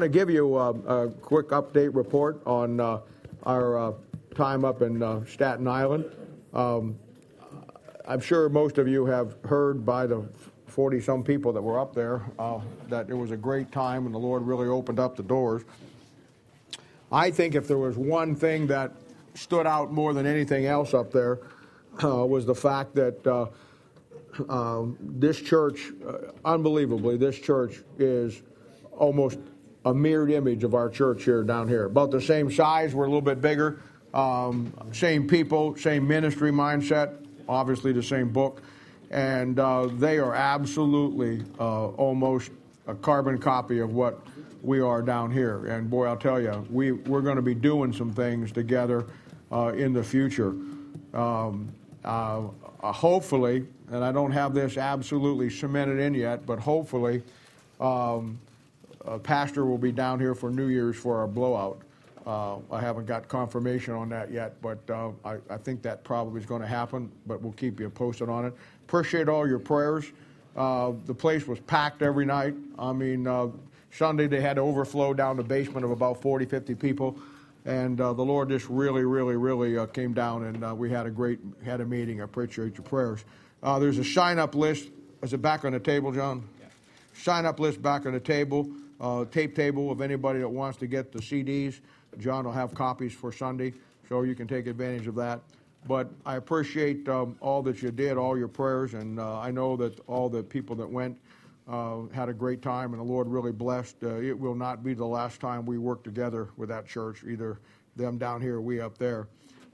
To give you a quick update report on our time up in Staten Island. I'm sure most of you have heard by the 40-some people that were up there that it was a great time and the Lord really opened up the doors. I think if there was one thing that stood out more than anything else up there was the fact that this church, unbelievably, this church is almost a mirrored image of our church here down here. About the same size, we're a little bit bigger. Same people, same ministry mindset, obviously the same book. And they are absolutely almost a carbon copy of what we are down here. And boy, I'll tell you, we're going to be doing some things together in the future. Hopefully, and I don't have this absolutely cemented in yet, but hopefully Pastor will be down here for New Year's for our blowout. I haven't got confirmation on that yet, but I think that probably is going to happen, but we'll keep you posted on it. Appreciate all your prayers. The place was packed every night. I mean, Sunday they had overflow down the basement of about 40, 50 people, and the Lord just really came down, and we had a meeting. I appreciate your prayers. There's a sign-up list. Is it back on the table, John? Yeah. Sign-up list back on the table. Tape table of anybody that wants to get the CDs. John will have copies for Sunday, so you can take advantage of that. But I appreciate all that you did, all your prayers, and I know that all the people that went had a great time, and the Lord really blessed. It will not be the last time we work together with that church, either them down here or we up there.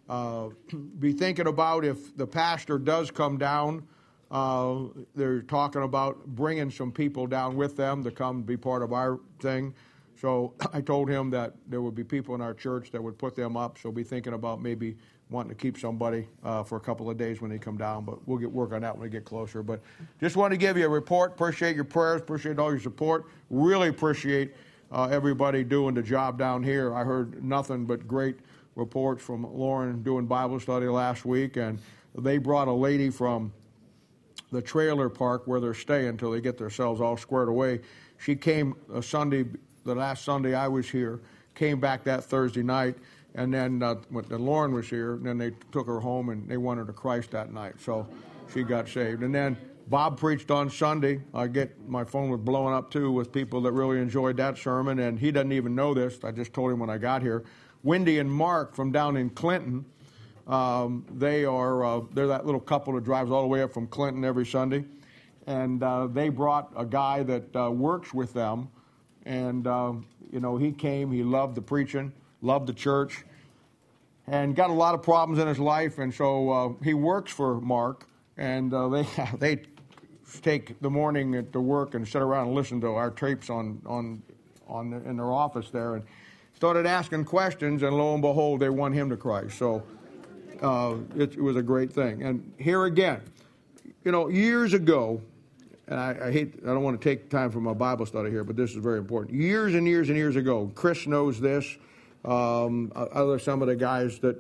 Be thinking about if the pastor does come down, they're talking about bringing some people down with them to come be part of our thing. So I told him that there would be people in our church that would put them up. So be thinking about maybe wanting to keep somebody for a couple of days when they come down. But we'll work on that when we get closer. But just want to give you a report. Appreciate your prayers. Appreciate all your support. Really appreciate everybody doing the job down here. I heard nothing but great reports from Lauren doing Bible study last week. And they brought a lady from the trailer park where they're staying until they get themselves all squared away. She came the last Sunday I was here, came back that Thursday night, and then when Lauren was here, and then they took her home and they won her to Christ that night. So she got saved. And then Bob preached on Sunday. My phone was blowing up too with people that really enjoyed that sermon, and he doesn't even know this. I just told him when I got here. Wendy and Mark from down in Clinton, they're that little couple that drives all the way up from Clinton every Sunday, and they brought a guy that works with them, and he came. He loved the preaching, loved the church, and got a lot of problems in his life, and so he works for Mark, and they take the morning at the work and sit around and listen to our tapes in their office there, and started asking questions, and lo and behold, they won him to Christ. So it was a great thing. And here again, years ago, and I don't want to take time from my Bible study here, but this is very important. Years and years and years ago, Chris knows this. Some of the guys that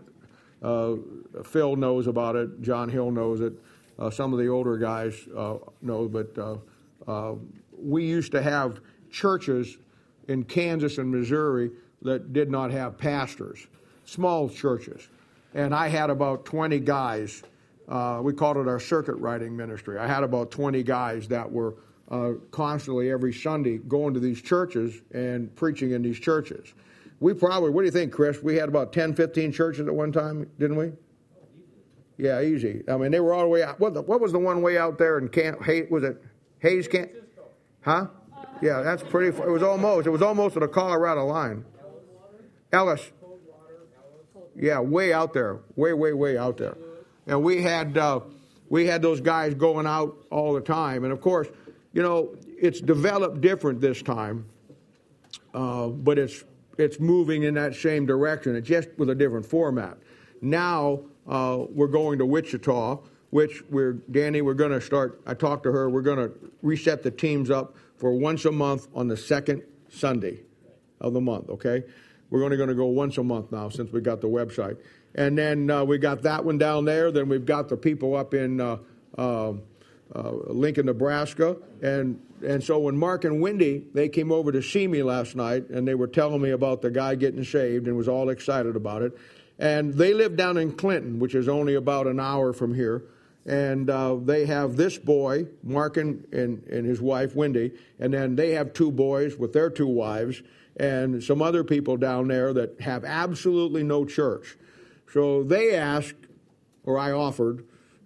Phil knows about it, John Hill knows it. Some of the older guys know, but we used to have churches in Kansas and Missouri that did not have pastors, small churches. And I had about 20 guys. We called it our circuit riding ministry. I had about 20 guys that were constantly every Sunday going to these churches and preaching in these churches. What do you think, Chris? We had about 10, 15 churches at one time, didn't we? Yeah, easy. I mean, they were all the way out. What was the one way out there in was it Hayes Camp? Huh? Yeah, that's pretty. It was almost at the Colorado line. Ellis. Yeah, way out there. Way out there. And we had those guys going out all the time. And of course, it's developed different this time, but it's moving in that same direction. It's just with a different format. Now we're going to Wichita, which we're going to start. I talked to her. We're going to reset the teams up for once a month on the second Sunday of the month. Okay, we're only going to go once a month now since we got the website. And then we got that one down there. Then we've got the people up in Lincoln, Nebraska. And so when Mark and Wendy, they came over to see me last night, and they were telling me about the guy getting saved and was all excited about it. And they live down in Clinton, which is only about an hour from here. And they have this boy, Mark and his wife, Wendy, and then they have 2 boys with their 2 wives, and some other people down there that have absolutely no church. So they asked, or I offered,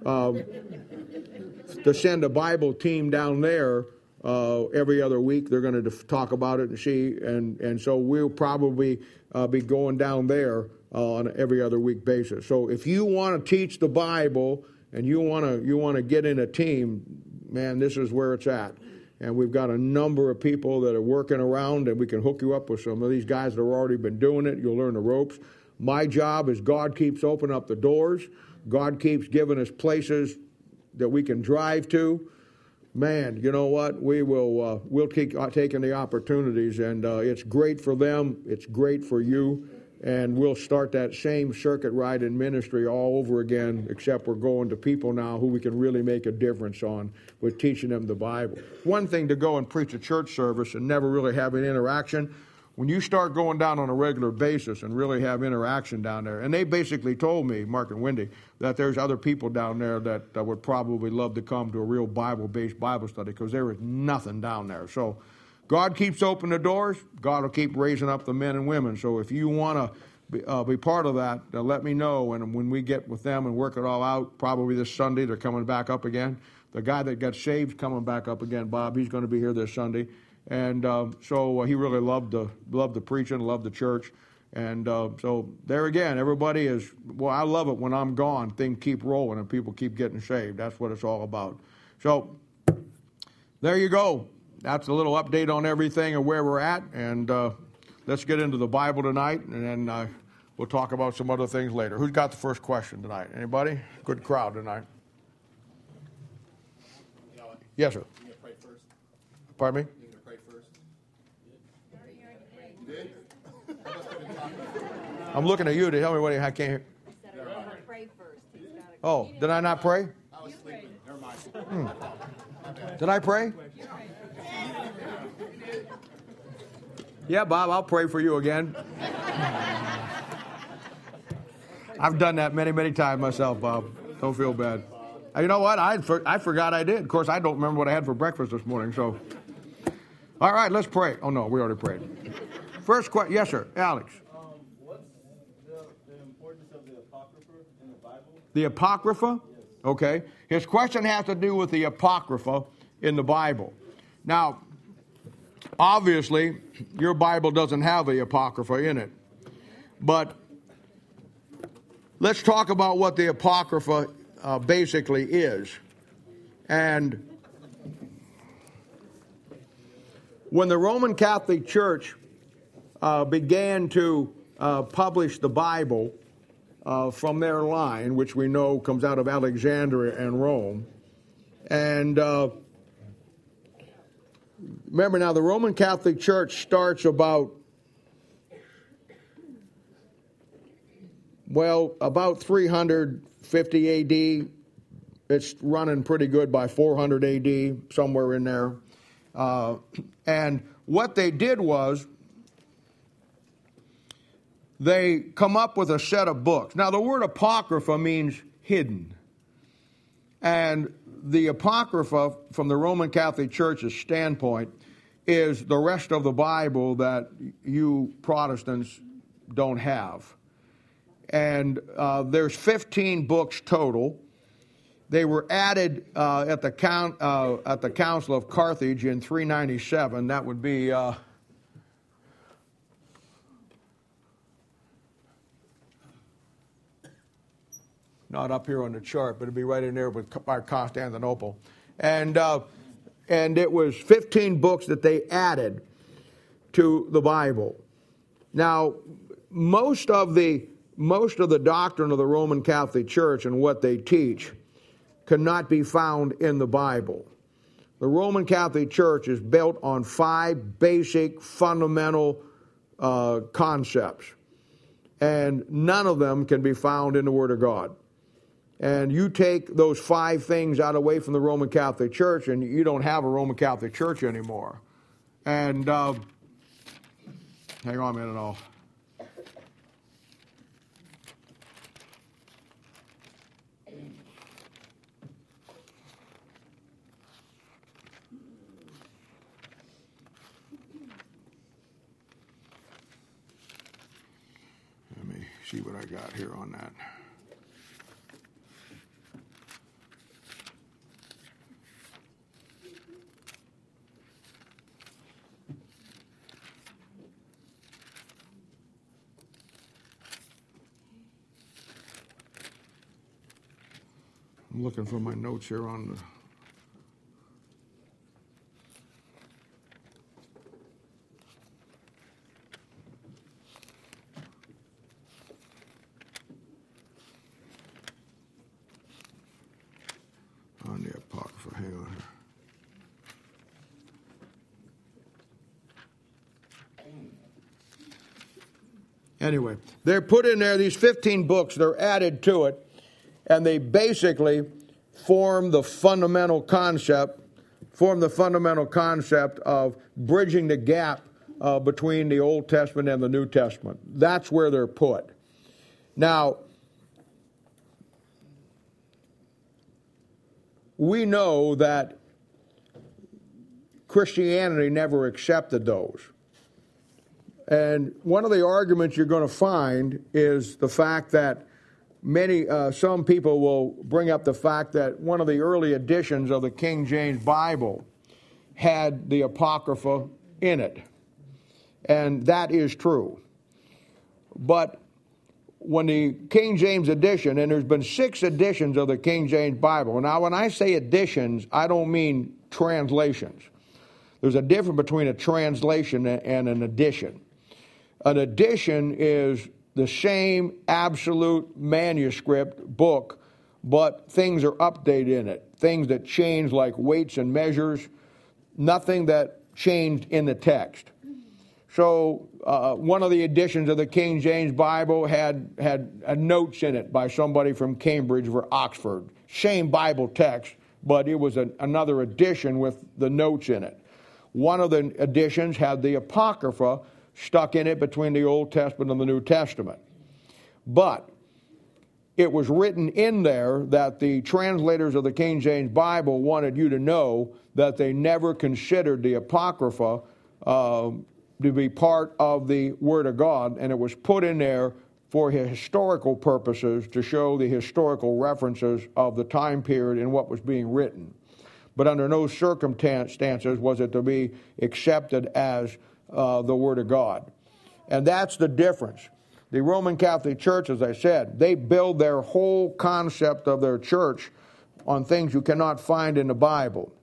to send a Bible team down there every other week. They're going to talk about it and see, and so we'll probably be going down there on an every other week basis. So if you want to teach the Bible and you want to get in a team, man, this is where it's at. And we've got a number of people that are working around, and we can hook you up with some of these guys that have already been doing it. You'll learn the ropes. My job is God keeps opening up the doors. God keeps giving us places that we can drive to. Man, you know what? We'll keep taking the opportunities, and it's great for them. It's great for you. And we'll start that same circuit ride in ministry all over again, except we're going to people now who we can really make a difference on with teaching them the Bible. One thing to go and preach a church service and never really have an interaction. When you start going down on a regular basis and really have interaction down there, and they basically told me, Mark and Wendy, that there's other people down there that would probably love to come to a real Bible-based Bible study, because there is nothing down there. So God keeps opening the doors. God will keep raising up the men and women. So if you want to be part of that, let me know. And when we get with them and work it all out, probably this Sunday, they're coming back up again. The guy that got saved coming back up again, Bob, he's going to be here this Sunday. And so he really loved the preaching, loved the church. And so there again, everybody is, well, I love it when I'm gone. Things keep rolling and people keep getting saved. That's what it's all about. So there you go. That's a little update on everything and where we're at. And let's get into the Bible tonight, and then we'll talk about some other things later. Who's got the first question tonight? Anybody? Good crowd tonight. Yes, sir. You going to pray first? Pardon me? You going to pray first? You did? I'm looking at you to tell me what I can't hear. I said I'm going to pray first. He's got to Oh, did I not pray? I was sleeping. Never mind. Did I pray? Yeah, Bob, I'll pray for you again. I've done that many, many times myself, Bob. Don't feel bad. You know what? I forgot I did. Of course, I don't remember what I had for breakfast this morning. So, all right, let's pray. Oh, no, we already prayed. First question. Yes, sir. Alex. What's the importance of the Apocrypha in the Bible? The Apocrypha? Yes. Okay. His question has to do with the Apocrypha in the Bible. Now, obviously, your Bible doesn't have the Apocrypha in it. But let's talk about what the Apocrypha basically is. And when the Roman Catholic Church began to publish the Bible from their line, which we know comes out of Alexandria and Rome, and remember now, the Roman Catholic Church starts about 350 A.D. It's running pretty good by 400 A.D., somewhere in there. And what they did was they come up with a set of books. Now, the word Apocrypha means hidden. And the Apocrypha, from the Roman Catholic Church's standpoint, is the rest of the Bible that you Protestants don't have. And there's 15 books total. They were added at the Council of Carthage in 397. That would be not up here on the chart, but it'd be right in there by Constantinople. And it was 15 books that they added to the Bible. Now, most of the doctrine of the Roman Catholic Church and what they teach cannot be found in the Bible. The Roman Catholic Church is built on 5 basic, fundamental concepts, and none of them can be found in the Word of God. And you take those 5 things out away from the Roman Catholic Church, and you don't have a Roman Catholic Church anymore. And hang on a minute, let me see what I got here on that. I'm looking for my notes here on the... on the Apocrypha. Hang on here. Anyway, they're put in there, these 15 books, they're added to it, and they basically form the fundamental concept of bridging the gap between the Old Testament and the New Testament. That's where they're put. Now, we know that Christianity never accepted those. And one of the arguments you're going to find is the fact that some people will bring up the fact that one of the early editions of the King James Bible had the Apocrypha in it. And that is true. But when the King James edition, and there's been 6 editions of the King James Bible. Now, when I say editions, I don't mean translations. There's a difference between a translation and an edition. An edition is the same absolute manuscript book, but things are updated in it. Things that change, like weights and measures, nothing that changed in the text. So one of the editions of the King James Bible had notes in it by somebody from Cambridge or Oxford. Same Bible text, but it was another edition with the notes in it. One of the editions had the Apocrypha stuck in it between the Old Testament and the New Testament. But it was written in there that the translators of the King James Bible wanted you to know that they never considered the Apocrypha to be part of the Word of God, and it was put in there for historical purposes to show the historical references of the time period and what was being written. But under no circumstances was it to be accepted as the Word of God. And that's the difference. The Roman Catholic Church, as I said, they build their whole concept of their church on things you cannot find in the Bible.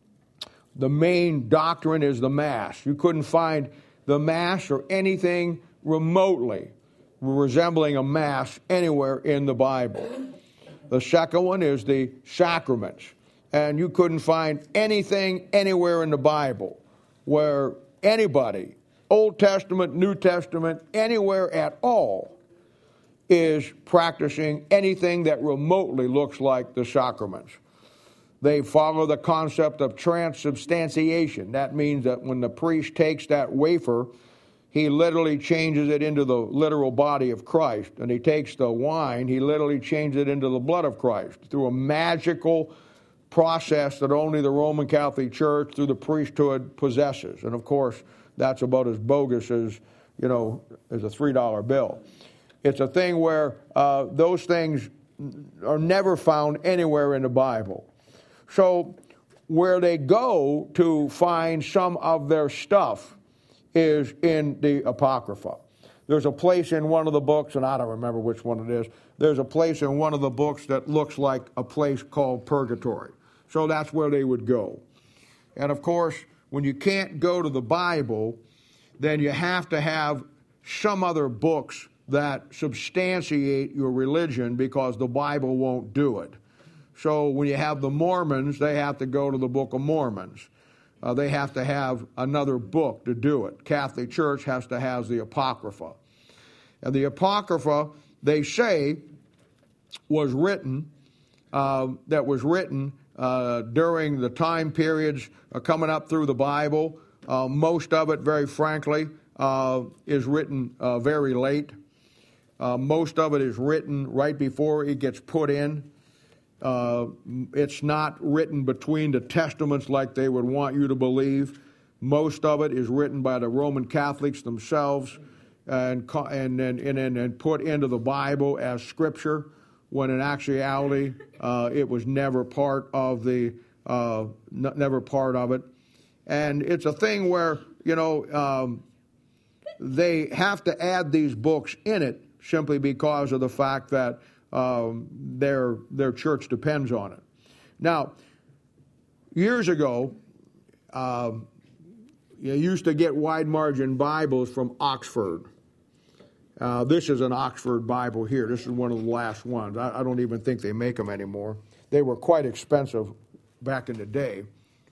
The main doctrine is the Mass. You couldn't find the Mass or anything remotely resembling a Mass anywhere in the Bible. The second one is the sacraments. And you couldn't find anything anywhere in the Bible where anybody, Old Testament, New Testament, anywhere at all, is practicing anything that remotely looks like the sacraments. They follow the concept of transubstantiation. That means that when the priest takes that wafer, he literally changes it into the literal body of Christ. And he takes the wine, he literally changes it into the blood of Christ through a magical process that only the Roman Catholic Church through the priesthood possesses. And of course, that's about as bogus as, as a $3 bill. It's a thing where those things are never found anywhere in the Bible. So where they go to find some of their stuff is in the Apocrypha. There's a place in one of the books, and I don't remember which one it is, there's a place in one of the books that looks like a place called Purgatory. So that's where they would go. And of course, when you can't go to the Bible, then you have to have some other books that substantiate your religion because the Bible won't do it. So when you have the Mormons, they have to go to the Book of Mormons. They have to have another book to do it. Catholic Church has to have the Apocrypha. And the Apocrypha, they say, was written that was written during the time periods coming up through the Bible. Most of it, very frankly, is written very late. Most of it is written right before it gets put in. It's not written between the testaments like they would want you to believe. Most of it is written by the Roman Catholics themselves and put into the Bible as scripture, when in actuality it was never part of it. And it's a thing where, they have to add these books in it simply because of the fact that their church depends on it. Now, years ago, you used to get wide margin Bibles from Oxford. This is an Oxford Bible here. This is one of the last ones. I don't even think they make them anymore. They were quite expensive back in the day.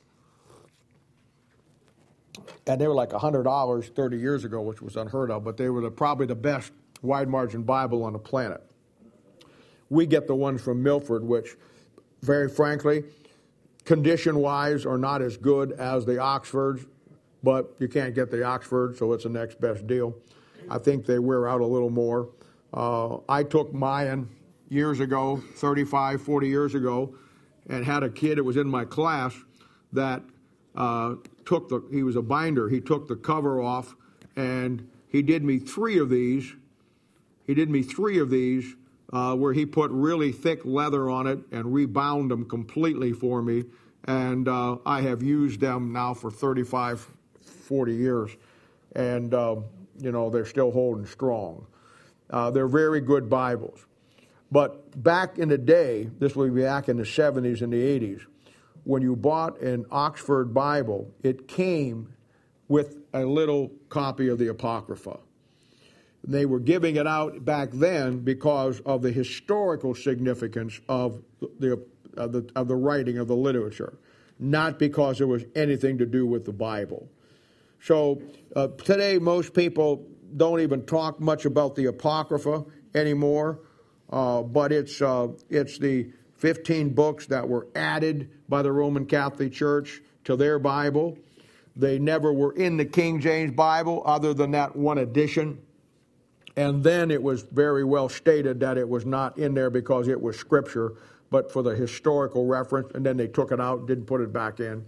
And they were like $100 30 years ago, which was unheard of, but they were probably the best wide margin Bible on the planet. We get the ones from Milford, which, very frankly, condition-wise are not as good as the Oxfords, but you can't get the Oxford, so it's the next best deal. I think they wear out a little more. I took mine years ago, 35, 40 years and had a kid that was in my class that he was a binder. He took the cover off, and he did me three of these. Where he put really thick leather on it and rebound them completely for me. And I have used them now for 35, 40 years. And, they're still holding strong. They're very good Bibles. But back in the day, this would be back in the 70s and the 80s, when you bought an Oxford Bible, it came with a little copy of the Apocrypha. They were giving it out back then because of the historical significance of the writing of the literature, not because there was anything to do with the Bible. So today, most people don't even talk much about the Apocrypha anymore, but it's the 15 books that were added by the Roman Catholic Church to their Bible. They never were in the King James Bible other than that one edition. And then it was very well stated that it was not in there because it was scripture, but for the historical reference, and then they took it out, didn't put it back in.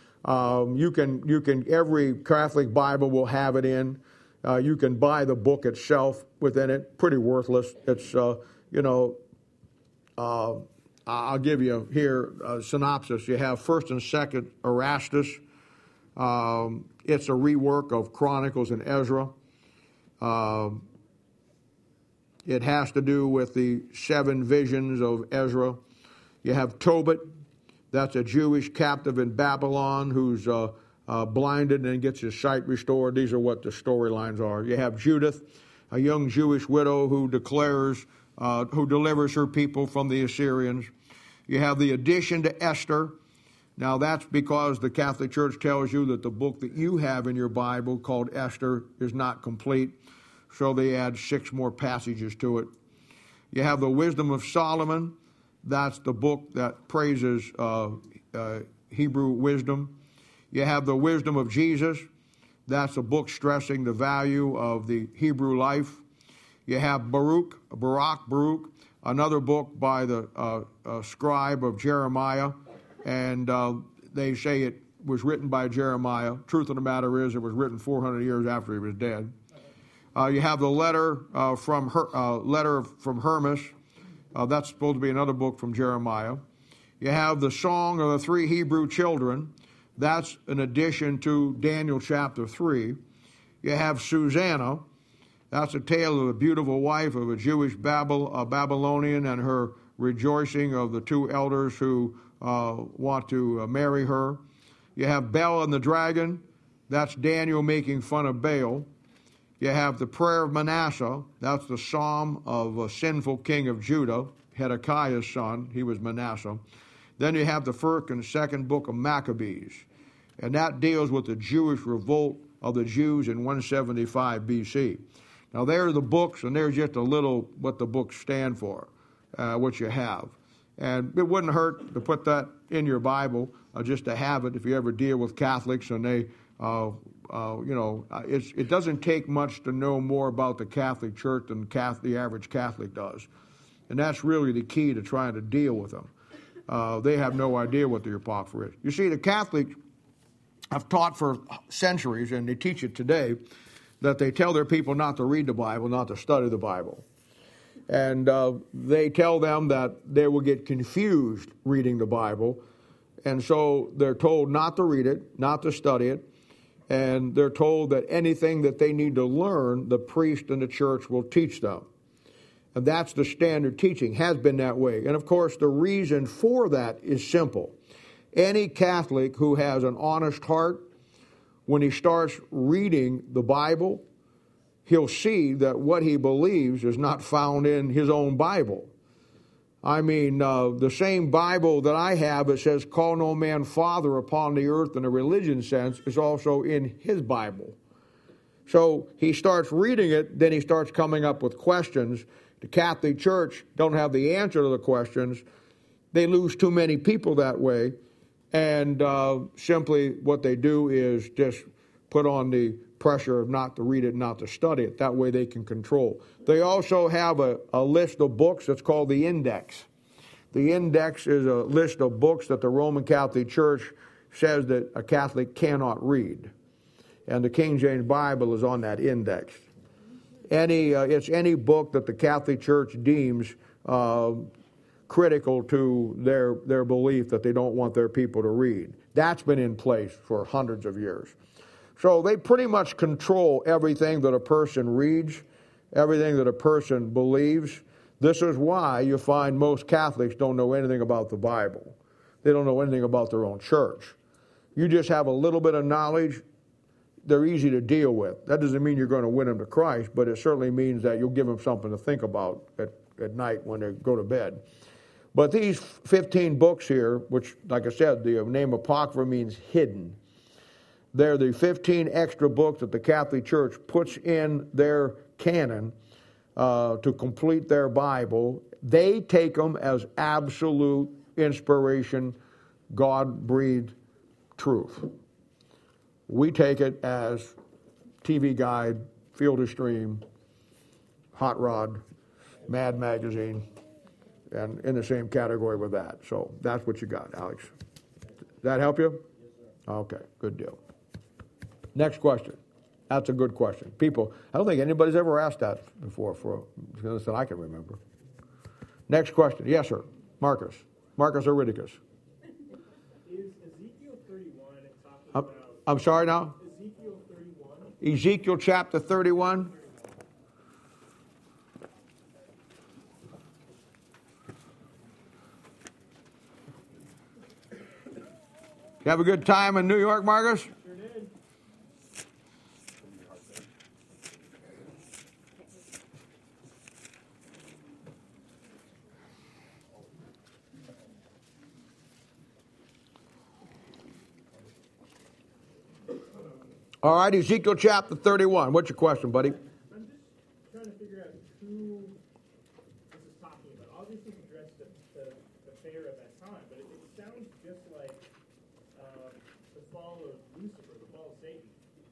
Every Catholic Bible will have it in. You can buy the book itself within it. Pretty worthless. It's, I'll give you here a synopsis. You have 1st and 2nd Erastus. It's a rework of Chronicles and Ezra. It has to do with the 7 visions of Ezra. You have Tobit. That's a Jewish captive in Babylon who's blinded and gets his sight restored. These are what the storylines are. You have Judith, a young Jewish widow who delivers her people from the Assyrians. You have the addition to Esther. Now that's because the Catholic Church tells you that the book that you have in your Bible called Esther is not complete. So they add 6 more passages to it. You have the Wisdom of Solomon. That's the book that praises Hebrew wisdom. You have the Wisdom of Jesus. That's a book stressing the value of the Hebrew life. You have Baruch, another book by the scribe of Jeremiah. And they say it was written by Jeremiah. Truth of the matter is it was written 400 years after he was dead. You have the letter from Hermas. That's supposed to be another book from Jeremiah. You have the Song of the 3 Hebrew Children. That's an addition to Daniel chapter 3. You have Susanna. That's a tale of the beautiful wife of a Jewish Babylonian and her rejoicing of the 2 elders who want to marry her. You have Bel and the Dragon. That's Daniel making fun of Baal. You have the Prayer of Manasseh. That's the psalm of a sinful king of Judah, Hezekiah's son. He was Manasseh. Then you have the 1st and 2nd book of Maccabees. And that deals with the Jewish revolt of the Jews in 175 B.C. Now, there are the books, and there's just a little what the books stand for, what you have. And it wouldn't hurt to put that in your Bible, just to have it if you ever deal with Catholics and they, it doesn't take much to know more about the Catholic Church than the average Catholic does. And that's really the key to trying to deal with them. They have no idea what the Apocrypha is. You see, the Catholics have taught for centuries, and they teach it today, that they tell their people not to read the Bible, not to study the Bible. And they tell them that they will get confused reading the Bible. And so they're told not to read it, not to study it. And they're told that anything that they need to learn, the priest and the church will teach them. And that's the standard teaching, has been that way. And of course, the reason for that is simple. Any Catholic who has an honest heart, when he starts reading the Bible, he'll see that what he believes is not found in his own Bible. I mean, the same Bible that I have that says, call no man father upon the earth in a religion sense, is also in his Bible. So he starts reading it, then he starts coming up with questions. The Catholic Church don't have the answer to the questions. They lose too many people that way. And simply what they do is just put on the pressure of not to read it, not to study it. That way they can control. They also have a list of books that's called the Index. The Index is a list of books that the Roman Catholic Church says that a Catholic cannot read. And the King James Bible is on that index. It's any book that the Catholic Church deems critical to their belief that they don't want their people to read. That's been in place for hundreds of years. So they pretty much control everything that a person reads, everything that a person believes. This is why you find most Catholics don't know anything about the Bible. They don't know anything about their own church. You just have a little bit of knowledge, they're easy to deal with. That doesn't mean you're going to win them to Christ, but it certainly means that you'll give them something to think about at night when they go to bed. But these 15 books here, which, like I said, the name Apocrypha means hidden. They're the 15 extra books that the Catholic Church puts in their canon to complete their Bible. They take them as absolute inspiration, God-breathed truth. We take it as TV Guide, Field of Stream, Hot Rod, Mad Magazine, and in the same category with that. So that's what you got, Alex. Does that help you? Yes, sir. Okay, good deal. Next question. That's a good question. People, I don't think anybody's ever asked that before that I can remember. Next question. Yes, sir. Marcus Aurelius. Is Ezekiel 31 talking about... I'm sorry now? Ezekiel 31? Ezekiel chapter 31. You have a good time in New York, Marcus? Sure did. All right, Ezekiel chapter 31. What's your question, buddy? I'm just trying to figure out who this is talking about. Obviously, he addressed the fair at that time, but it sounds just like the fall of Lucifer, the fall of Satan.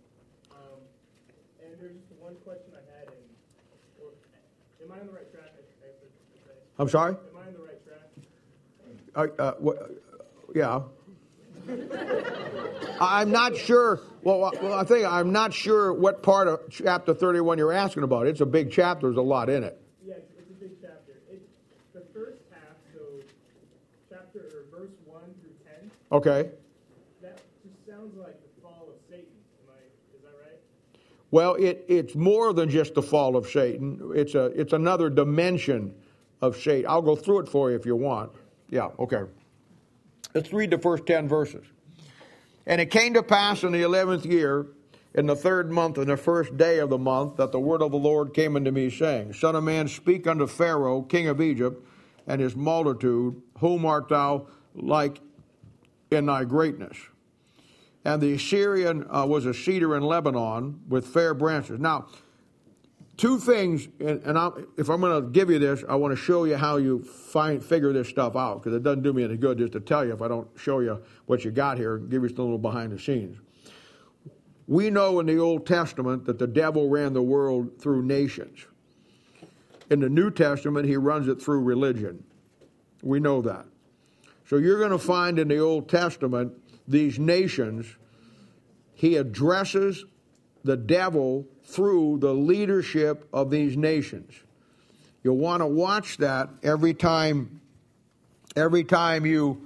And there's just one question I had, am I on the right track? I'm sorry? Am I on the right track? Yeah. I'm not sure. Well, I'm not sure what part of chapter 31 you're asking about. It's a big chapter. There's a lot in it. Yeah, it's a big chapter. The first half, so verse 1 through 10. Okay. That just sounds like the fall of Satan. Is that right? Well, it's more than just the fall of Satan. It's another dimension of Satan. I'll go through it for you if you want. Yeah, okay. Let's read the first 10 verses. And it came to pass in the 11th year, in the 3rd month, in the first day of the month, that the word of the Lord came unto me, saying, Son of man, speak unto Pharaoh, king of Egypt, and his multitude, whom art thou like in thy greatness? And the Assyrian was a cedar in Lebanon with fair branches. Now, two things, and if I'm going to give you this, I want to show you how you figure this stuff out, because it doesn't do me any good just to tell you if I don't show you what you got here, give you a little behind the scenes. We know in the Old Testament that the devil ran the world through nations. In the New Testament, he runs it through religion. We know that. So you're going to find in the Old Testament these nations, he addresses the devil through the leadership of these nations. You'll want to watch that every time you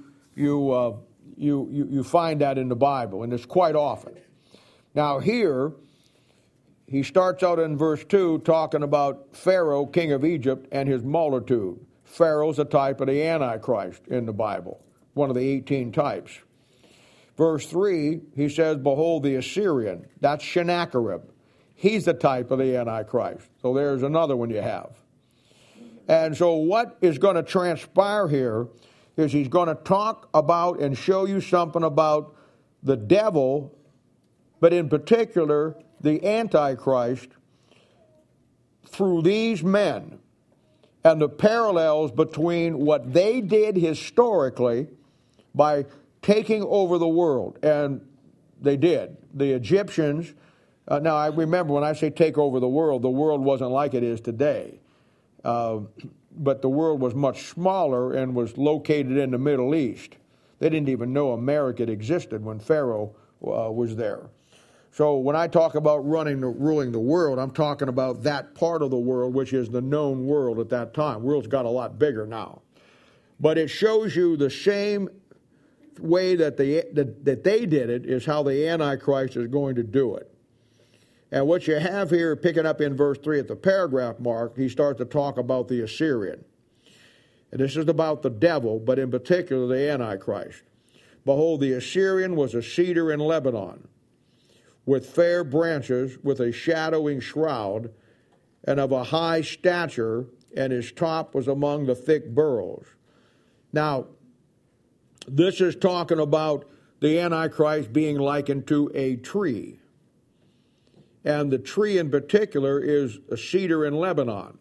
find that in the Bible, and it's quite often. Now here, he starts out in verse 2 talking about Pharaoh, king of Egypt, and his multitude. Pharaoh's a type of the Antichrist in the Bible, one of the 18 types. Verse 3, he says, behold the Assyrian. That's Sennacherib. He's the type of the Antichrist. So there's another one you have. And so what is going to transpire here is he's going to talk about and show you something about the devil, but in particular, the Antichrist, through these men, and the parallels between what they did historically by taking over the world. And they did. The Egyptians, now I remember when I say take over the world wasn't like it is today. But the world was much smaller and was located in the Middle East. They didn't even know America existed when Pharaoh was there. So when I talk about ruling the world, I'm talking about that part of the world, which is the known world at that time. The world's got a lot bigger now. But it shows you the same way that they did it is how the Antichrist is going to do it. And what you have here, picking up in verse 3 at the paragraph mark, he starts to talk about the Assyrian. And this is about the devil, but in particular the Antichrist. Behold, the Assyrian was a cedar in Lebanon, with fair branches, with a shadowing shroud, and of a high stature, and his top was among the thick burrows. Now, this is talking about the Antichrist being likened to a tree. And the tree in particular is a cedar in Lebanon.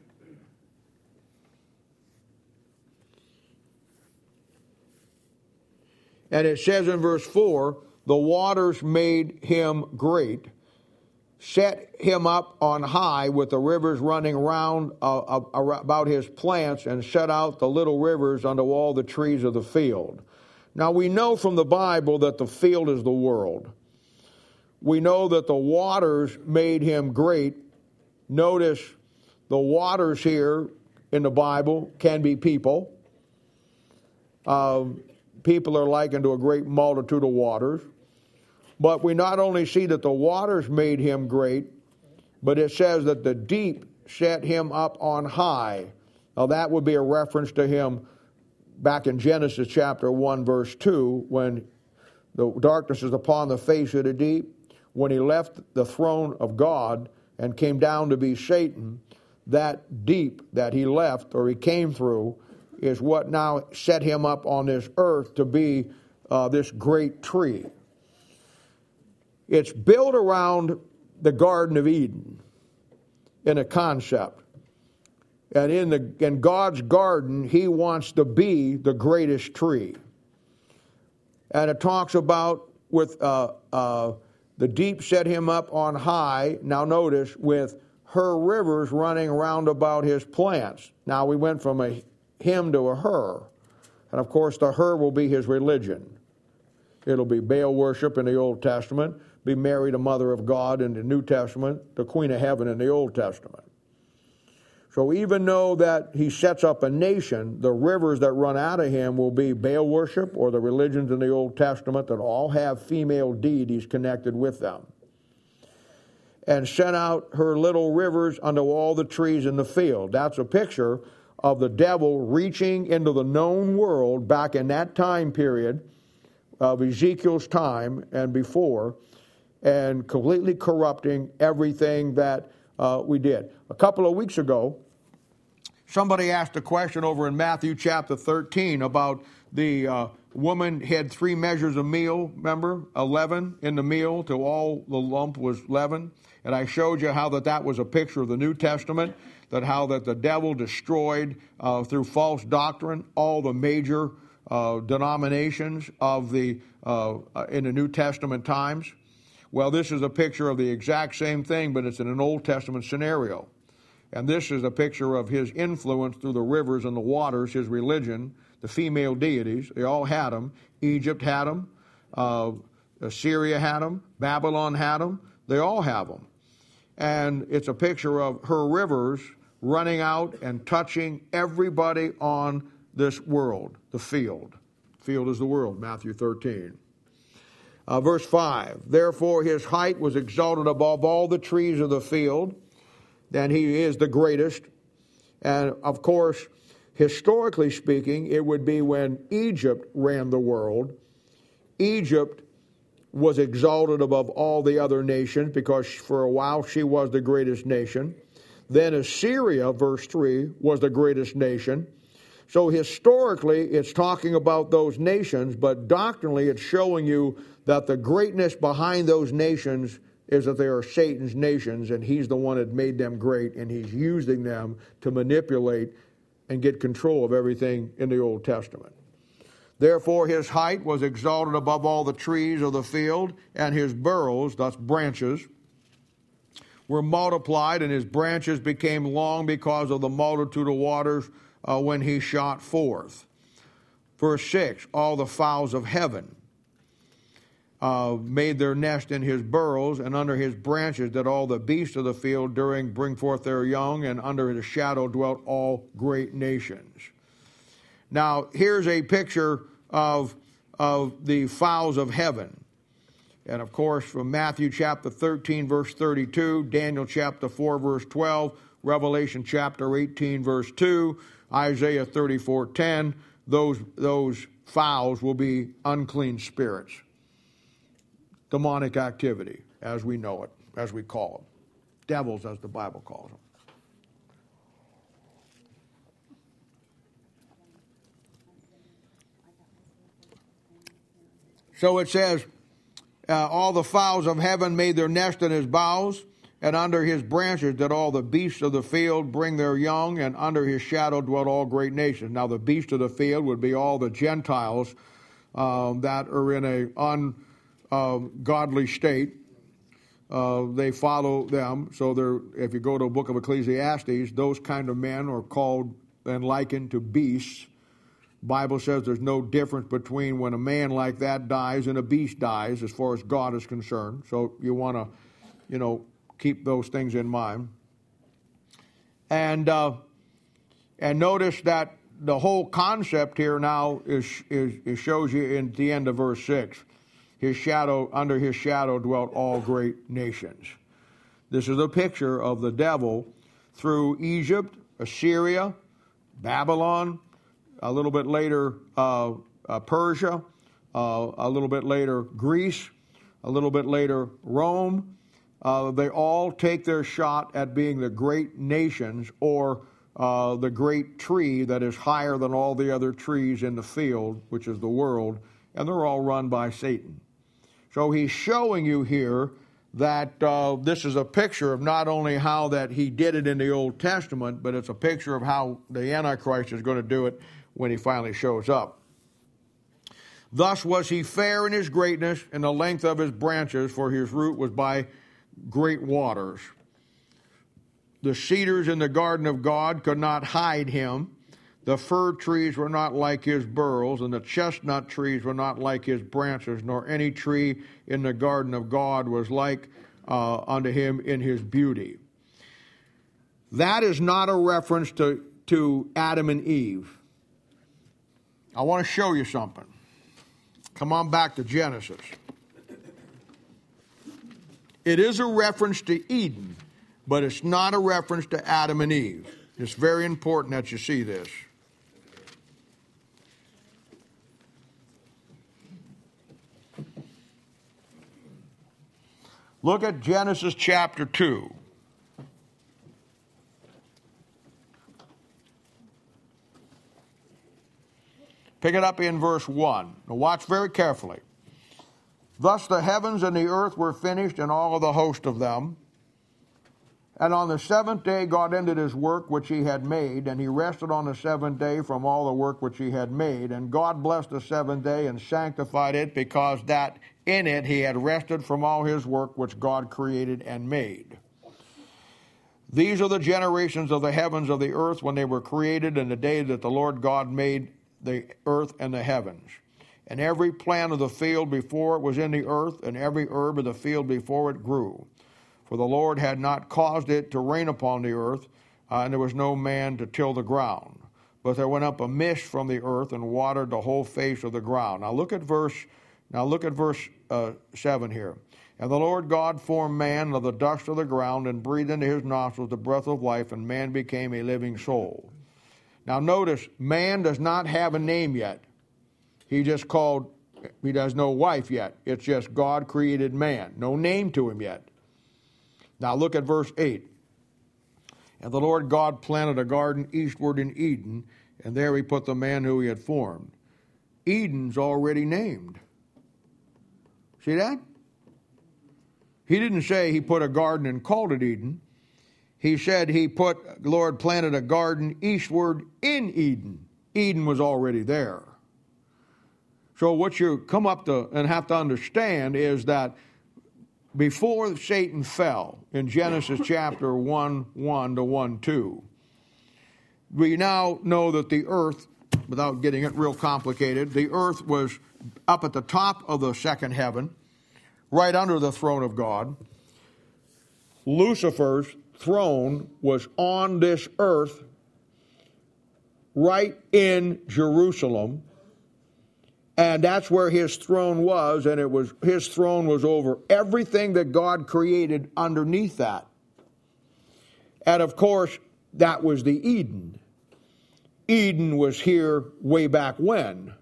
And it says in verse 4, the waters made him great, set him up on high with the rivers running round about his plants, and set out the little rivers unto all the trees of the field. Now we know from the Bible that the field is the world. We know that the waters made him great. Notice the waters here in the Bible can be people. People are likened to a great multitude of waters. But we not only see that the waters made him great, but it says that the deep set him up on high. Now that would be a reference to him back in Genesis chapter 1, verse 2, when the darkness is upon the face of the deep. When he left the throne of God and came down to be Satan, that deep that he left or he came through is what now set him up on this earth to be this great tree. It's built around the Garden of Eden in a concept. And in God's garden, he wants to be the greatest tree. And it talks about with the deep set him up on high, now notice, with her rivers running round about his plants. Now we went from a him to a her. And of course the her will be his religion. It'll be Baal worship in the Old Testament, be Mary the Mother of God in the New Testament, the Queen of Heaven in the Old Testament. So even though that he sets up a nation, the rivers that run out of him will be Baal worship or the religions in the Old Testament that all have female deities connected with them. And sent out her little rivers unto all the trees in the field. That's a picture of the devil reaching into the known world back in that time period of Ezekiel's time and before, and completely corrupting everything that we did. A couple of weeks ago, somebody asked a question over in Matthew chapter 13 about the woman had 3 measures of meal, remember? 11 in the meal till all the lump was leavened. And I showed you how that was a picture of the New Testament, that how that the devil destroyed through false doctrine all the major denominations of in the New Testament times. Well, this is a picture of the exact same thing, but it's in an Old Testament scenario. And this is a picture of his influence through the rivers and the waters, his religion, the female deities. They all had them. Egypt had them. Assyria had them. Babylon had them. They all have them. And it's a picture of her rivers running out and touching everybody on this world, the field. Field is the world, Matthew 13. Verse 5, therefore his height was exalted above all the trees of the field, and he is the greatest. And of course, historically speaking, it would be when Egypt ran the world. Egypt was exalted above all the other nations because for a while she was the greatest nation. Then Assyria, verse 3, was the greatest nation. So historically, it's talking about those nations, but doctrinally, it's showing you that the greatness behind those nations is that they are Satan's nations, and he's the one that made them great, and he's using them to manipulate and get control of everything in the Old Testament. Therefore, his height was exalted above all the trees of the field, and his burrows, that's branches, were multiplied, and his branches became long because of the multitude of waters when he shot forth. Verse 6, all the fowls of heaven made their nest in his burrows, and under his branches did all the beasts of the field bring forth their young, and under his shadow dwelt all great nations. Now, here's a picture of the fowls of heaven. And of course, from Matthew chapter 13, verse 32, Daniel chapter 4, verse 12, Revelation chapter 18, verse 2, Isaiah 34:10, those fowls will be unclean spirits. Demonic activity, as we know it, as we call them. Devils, as the Bible calls them. So it says, all the fowls of heaven made their nest in his boughs, and under his branches did all the beasts of the field bring their young, and under his shadow dwelt all great nations. Now the beasts of the field would be all the Gentiles that are in a ungodly state. They follow them. So if you go to the book of Ecclesiastes, those kind of men are called and likened to beasts. Bible says there's no difference between when a man like that dies and a beast dies as far as God is concerned. So you want to, keep those things in mind. And notice that the whole concept here now shows you in the end of verse 6. Under his shadow dwelt all great nations. This is a picture of the devil through Egypt, Assyria, Babylon, a little bit later Persia, a little bit later Greece, a little bit later Rome. They all take their shot at being the great nations or the great tree that is higher than all the other trees in the field, which is the world, and they're all run by Satan. So he's showing you here that this is a picture of not only how that he did it in the Old Testament, but it's a picture of how the Antichrist is going to do it when he finally shows up. Thus was he fair in his greatness, and the length of his branches, for his root was by great waters. The cedars in the garden of God could not hide him. The fir trees were not like his burrows, and the chestnut trees were not like his branches, nor any tree in the garden of God was like unto him in his beauty. That is not a reference to Adam and Eve. I want to show you something. Come on back to Genesis. It is a reference to Eden, but it's not a reference to Adam and Eve. It's very important that you see this. Look at Genesis chapter 2. Pick it up in verse 1. Now watch very carefully. Thus the heavens and the earth were finished, and all of the host of them. And on the seventh day God ended his work which he had made, and he rested on the seventh day from all the work which he had made. And God blessed the seventh day and sanctified it, because that in it he had rested from all his work which God created and made. These are the generations of the heavens of the earth when they were created, in the day that the Lord God made the earth and the heavens. And every plant of the field before it was in the earth, and every herb of the field before it grew. For the Lord had not caused it to rain upon the earth, and there was no man to till the ground. But there went up a mist from the earth and watered the whole face of the ground. Now look at verse 7 here. And the Lord God formed man of the dust of the ground, and breathed into his nostrils the breath of life, and man became a living soul. Now notice, man does not have a name yet. He has no wife yet. It's just God created man. No name to him yet. Now look at verse 8. And the Lord God planted a garden eastward in Eden, and there he put the man who he had formed. Eden's already named. See that? He didn't say he put a garden and called it Eden. He said the Lord planted a garden eastward in Eden. Eden was already there. So what you come up to and have to understand is that before Satan fell in Genesis chapter 1:1 to 1:2, we now know that the earth, without getting it real complicated, the earth was up at the top of the second heaven, right under the throne of God. Lucifer's throne was on this earth, right in Jerusalem. And that's where his throne was, and his throne was over everything that God created underneath that. And of course, that was the Eden. Eden was here way back when.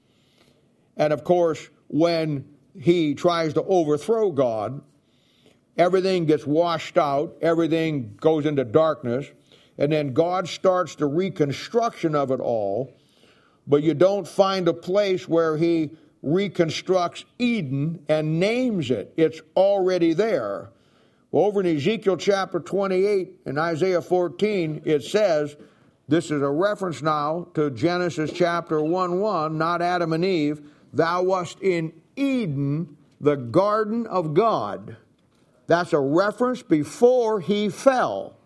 And of course, when he tries to overthrow God, everything gets washed out, everything goes into darkness, and then God starts the reconstruction of it all. But you don't find a place where he reconstructs Eden and names it. It's already there. Well, over in Ezekiel chapter 28 and Isaiah 14, it says, this is a reference now to Genesis chapter 1:1, not Adam and Eve. Thou wast in Eden, the garden of God. That's a reference before he fell.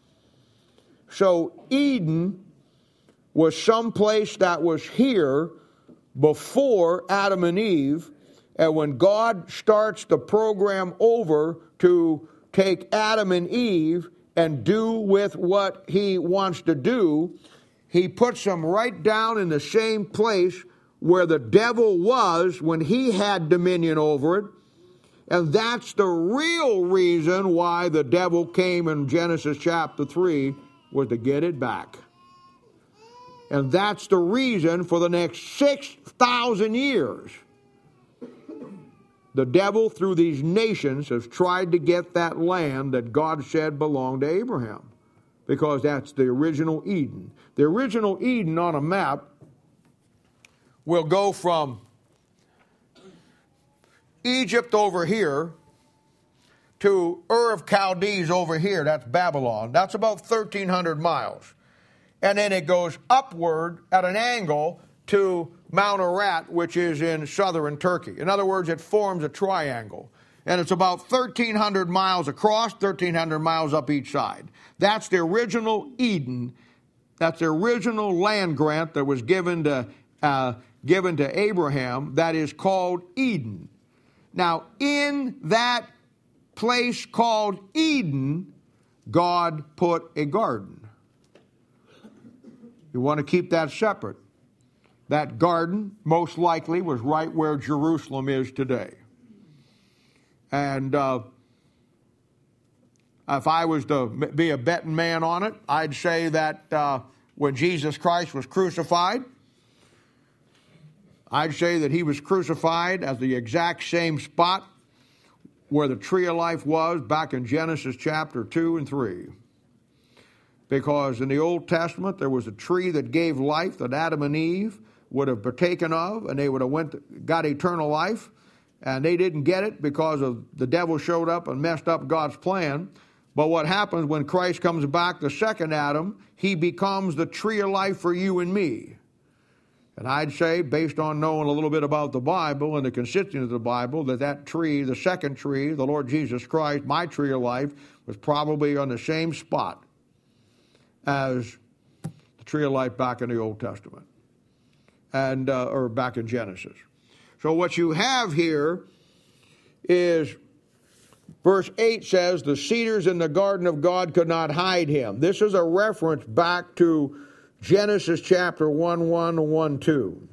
So Eden was someplace that was here before Adam and Eve, and when God starts the program over to take Adam and Eve and do with what he wants to do, he puts them right down in the same place where the devil was when he had dominion over it. And that's the real reason why the devil came in Genesis chapter 3, was to get it back. And that's the reason for the next 6,000 years, the devil, through these nations, has tried to get that land that God said belonged to Abraham, because that's the original Eden. The original Eden on a map will go from Egypt over here to Ur of Chaldees over here. That's Babylon. That's about 1,300 miles. And then it goes upward at an angle to Mount Ararat, which is in southern Turkey. In other words, it forms a triangle. And it's about 1,300 miles across, 1,300 miles up each side. That's the original Eden. That's the original land grant that was given to Abraham, that is called Eden. Now, in that place called Eden, God put a garden. You want to keep that separate. That garden, most likely, was right where Jerusalem is today. And if I was to be a betting man on it, I'd say that when Jesus Christ was crucified, I'd say that he was crucified at the exact same spot where the tree of life was back in Genesis chapter 2 and 3. Because in the Old Testament, there was a tree that gave life that Adam and Eve would have partaken of, and they would have got eternal life, and they didn't get it because of the devil showed up and messed up God's plan. But what happens when Christ comes back, the second Adam, he becomes the tree of life for you and me. And I'd say, based on knowing a little bit about the Bible and the consistency of the Bible, that tree, the second tree, the Lord Jesus Christ, my tree of life, was probably on the same spot as the tree of life back in the Old Testament, and or back in Genesis. So what you have here is, verse 8 says, the cedars in the garden of God could not hide him. This is a reference back to Genesis chapter 1:1 to 1:2.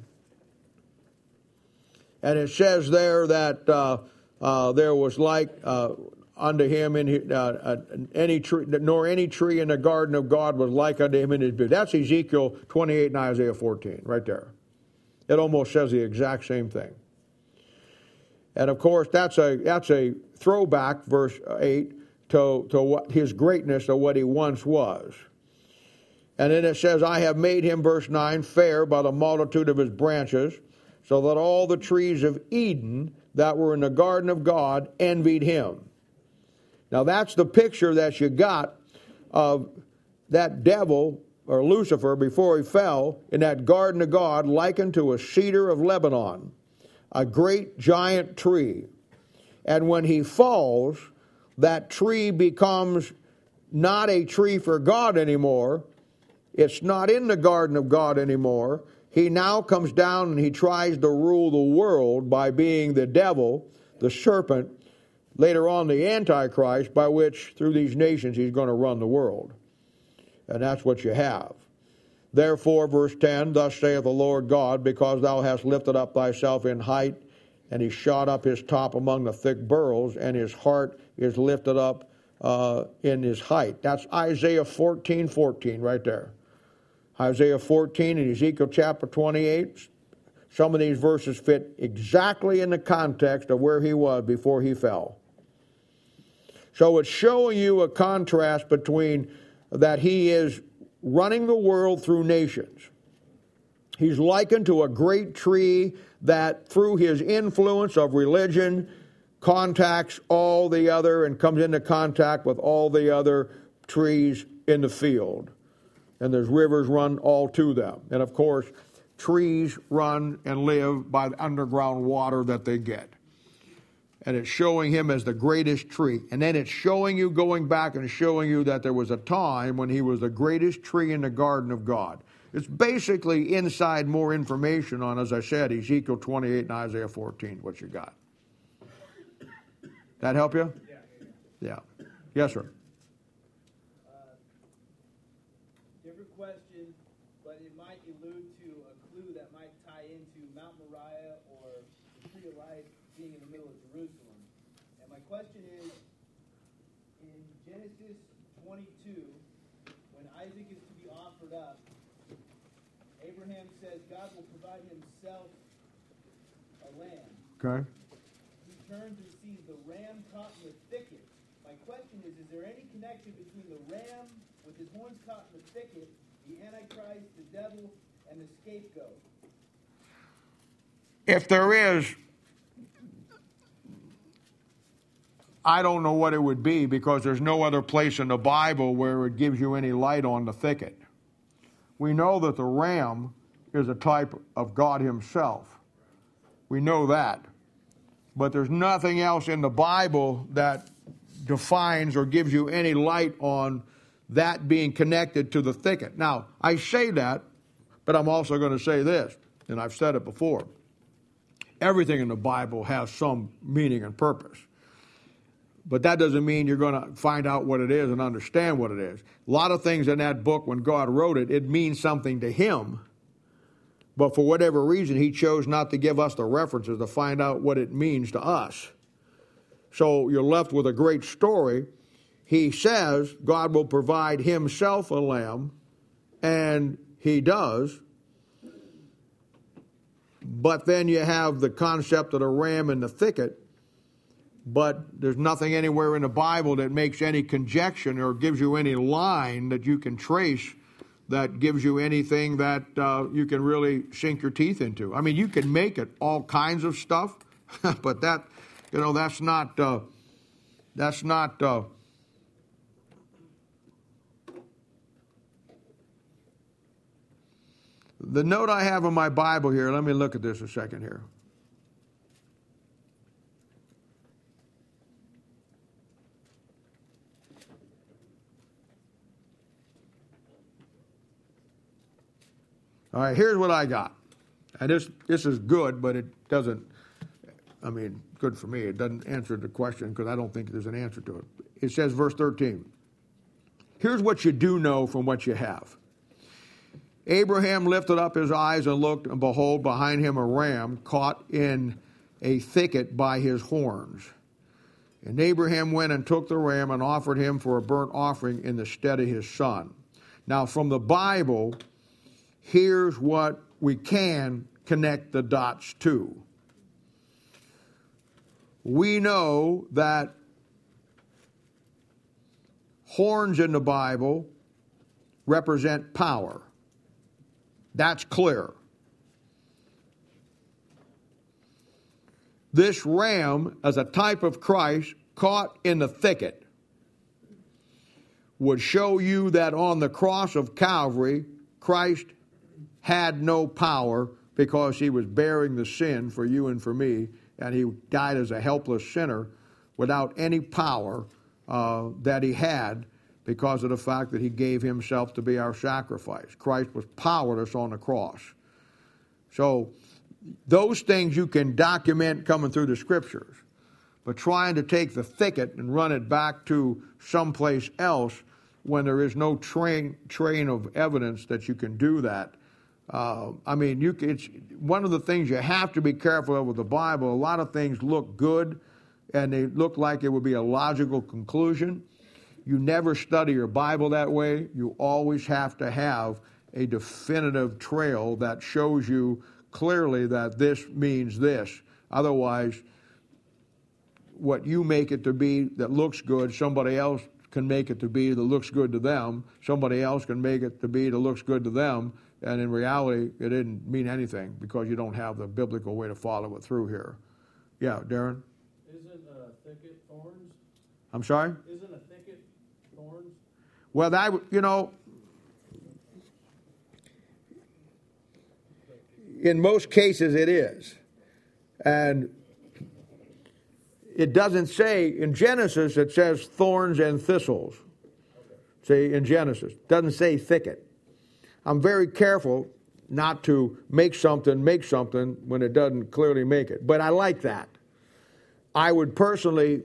And it says there that there was like unto him in any tree, nor any tree in the garden of God was like unto him in his beauty. That's Ezekiel 28 and Isaiah 14, right there. It almost says the exact same thing. And of course, that's a throwback, verse 8, to what his greatness, of what he once was. And then it says, I have made him, verse 9, fair by the multitude of his branches, so that all the trees of Eden that were in the garden of God envied him. Now that's the picture that you got of that devil, or Lucifer, before he fell, in that garden of God, likened to a cedar of Lebanon, a great giant tree. And when he falls, that tree becomes not a tree for God anymore. It's not in the garden of God anymore. He now comes down and he tries to rule the world by being the devil, the serpent, later on the Antichrist, by which through these nations he's going to run the world. And that's what you have. Therefore, verse 10, thus saith the Lord God, because thou hast lifted up thyself in height, and he shot up his top among the thick burrows, and his heart is lifted up in his height. That's Isaiah 14:14 right there. Isaiah 14 and Ezekiel chapter 28. Some of these verses fit exactly in the context of where he was before he fell. So it's showing you a contrast between that he is running the world through nations. He's likened to a great tree that through his influence of religion contacts all the other and comes into contact with all the other trees in the field. And there's rivers run all to them. And of course, trees run and live by the underground water that they get. And it's showing him as the greatest tree. And then it's showing you, going back and showing you that there was a time when he was the greatest tree in the garden of God. It's basically inside more information on, as I said, Ezekiel 28 and Isaiah 14, what you got. That help you? Yeah. Yes, sir. Different question, but it might allude to a clue that might tie into Mount Moriah or the Tree of Life being in the middle of Jerusalem. And my question is, in Genesis 22, when Isaac is to be offered up, Abraham says God will provide himself a lamb. Okay. He turns and sees the ram caught in the thicket. My question is there any connection between the ram with his horns caught in the thicket, the Antichrist, the devil, and the scapegoat? If there is, I don't know what it would be, because there's no other place in the Bible where it gives you any light on the thicket. We know that the ram is a type of God himself. We know that. But there's nothing else in the Bible that defines or gives you any light on that being connected to the thicket. Now, I say that, but I'm also going to say this, and I've said it before. Everything in the Bible has some meaning and purpose. But that doesn't mean you're going to find out what it is and understand what it is. A lot of things in that book, when God wrote it, it means something to him. But for whatever reason, he chose not to give us the references to find out what it means to us. So you're left with a great story. He says God will provide himself a lamb, and he does. But then you have the concept of the ram in the thicket. But there's nothing anywhere in the Bible that makes any conjecture or gives you any line that you can trace that gives you anything that you can really sink your teeth into. I mean, you can make it all kinds of stuff, but that, that's not. The note I have in my Bible here. Let me look at this a second here. All right, here's what I got. And this is good, but it doesn't, good for me. It doesn't answer the question because I don't think there's an answer to it. It says, verse 13, here's what you do know from what you have. Abraham lifted up his eyes and looked, and behold, behind him a ram caught in a thicket by his horns. And Abraham went and took the ram and offered him for a burnt offering in the stead of his son. Now, from the Bible, here's what we can connect the dots to. We know that horns in the Bible represent power. That's clear. This ram, as a type of Christ caught in the thicket, would show you that on the cross of Calvary, Christ had no power because he was bearing the sin for you and for me, and he died as a helpless sinner without any power that he had because of the fact that he gave himself to be our sacrifice. Christ was powerless on the cross. So those things you can document coming through the Scriptures, but trying to take the thicket and run it back to someplace else when there is no train of evidence that you can do that. It's one of the things you have to be careful of with the Bible. A lot of things look good, and they look like it would be a logical conclusion. You never study your Bible that way. You always have to have a definitive trail that shows you clearly that this means this. Otherwise, what you make it to be that looks good, somebody else can make it to be that looks good to them. Somebody else can make it to be that looks good to them. And in reality, it didn't mean anything because you don't have the biblical way to follow it through here. Yeah, Darren? Isn't a thicket thorns? I'm sorry? Isn't a thicket thorns? Well, in most cases it is. And it doesn't say, in Genesis it says thorns and thistles. See, in Genesis. It doesn't say thicket. I'm very careful not to make something when it doesn't clearly make it. But I like that. I would personally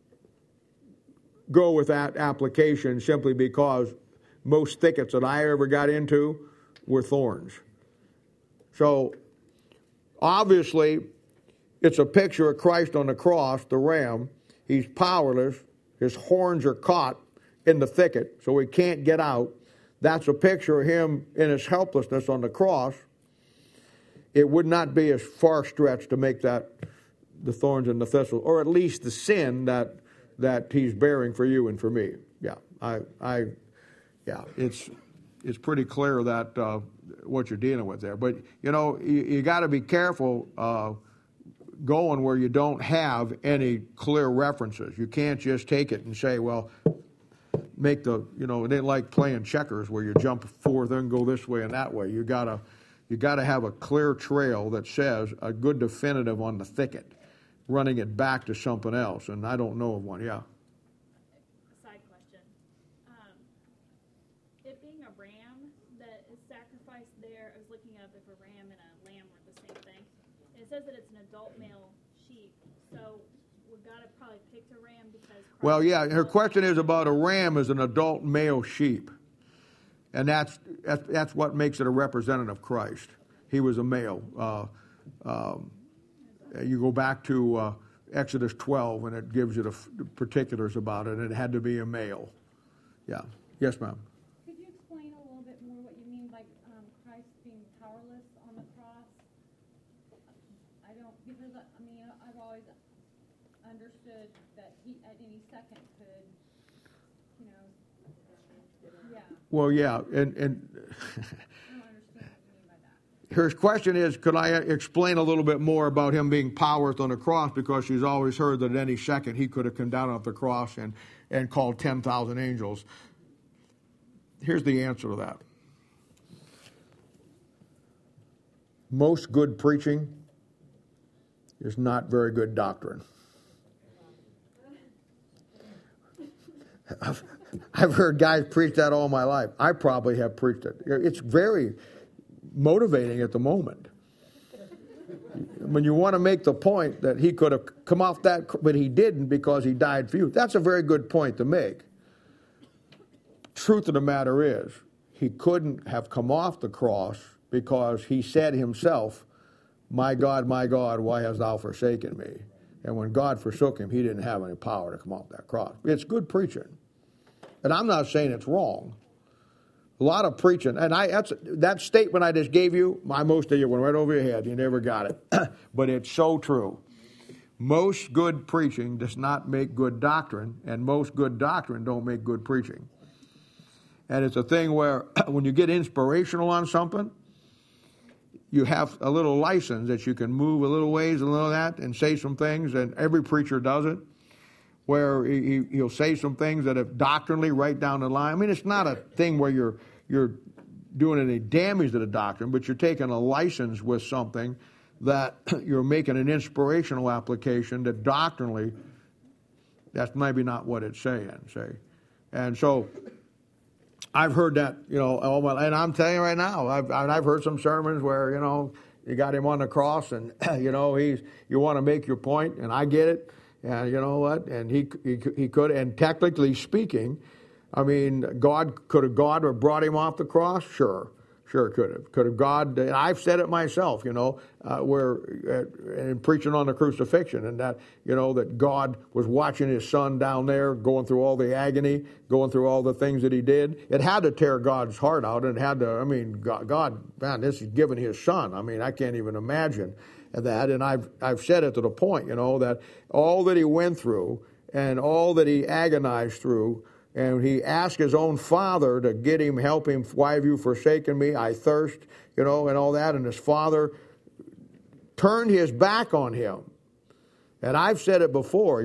go with that application simply because most thickets that I ever got into were thorns. So, obviously, it's a picture of Christ on the cross, the ram. He's powerless. His horns are caught in the thicket, so he can't get out. That's a picture of him in his helplessness on the cross. It would not be a far stretch to make that the thorns and the thistles, or at least the sin that he's bearing for you and for me. Yeah, it's pretty clear that what you're dealing with there. But you got to be careful going where you don't have any clear references. You can't just take it and say, well, make the, it ain't like playing checkers where you jump forth and go this way and that way. You gotta have a clear trail that says a good definitive on the thicket, running it back to something else. And I don't know of one. Yeah. Side question. It being a ram that is sacrificed there, I was looking up if a ram and a lamb were the same thing. And it says that it's an adult male sheep. So we gotta probably pick a ram because. Well, yeah, her question is about a ram as an adult male sheep. And that's what makes it a representative of Christ. He was a male. You go back to Exodus 12, and it gives you the particulars about it. And it had to be a male. Yeah. Yes, ma'am. Could you explain a little bit more what you mean by Christ being powerless on the cross? I've always understood that he at any second could, yeah. Well, yeah, and I don't understand what you mean by that. Her question is, could I explain a little bit more about him being powerless on the cross, because she's always heard that at any second he could have come down off the cross and called 10,000 angels. Here's the answer to that. Most good preaching is not very good doctrine. I've heard guys preach that all my life. I probably have preached it. It's very motivating at the moment. When you want to make the point that he could have come off that, but he didn't because he died for you, that's a very good point to make. Truth of the matter is, he couldn't have come off the cross because he said himself, my God, why hast thou forsaken me? And when God forsook him, he didn't have any power to come off that cross. It's good preaching. And I'm not saying it's wrong. A lot of preaching, and that statement I just gave you, most of you went right over your head. You never got it. But it's so true. Most good preaching does not make good doctrine, and most good doctrine don't make good preaching. And it's a thing where when you get inspirational on something, you have a little license that you can move a little ways and a little that and say some things, and every preacher does it, where he'll say some things that are doctrinally right down the line. I mean, it's not a thing where you're doing any damage to the doctrine, but you're taking a license with something that you're making an inspirational application that doctrinally, that's maybe not what it's saying, say. And so I've heard that, and I'm telling you right now, I've heard some sermons where, you got him on the cross and, you want to make your point, and I get it. And you know what? And he could, and technically speaking, I mean, could have God have brought him off the cross? Sure could have. Could have God, and I've said it myself, in preaching on the crucifixion, and that, that God was watching his son down there, going through all the agony, going through all the things that he did. It had to tear God's heart out, and it had to, God, man, this is giving his son. I can't even imagine that, and I've said it to the point, that all that he went through and all that he agonized through, and he asked his own father to help him, why have you forsaken me? I thirst, and all that, and his father turned his back on him. And I've said it before,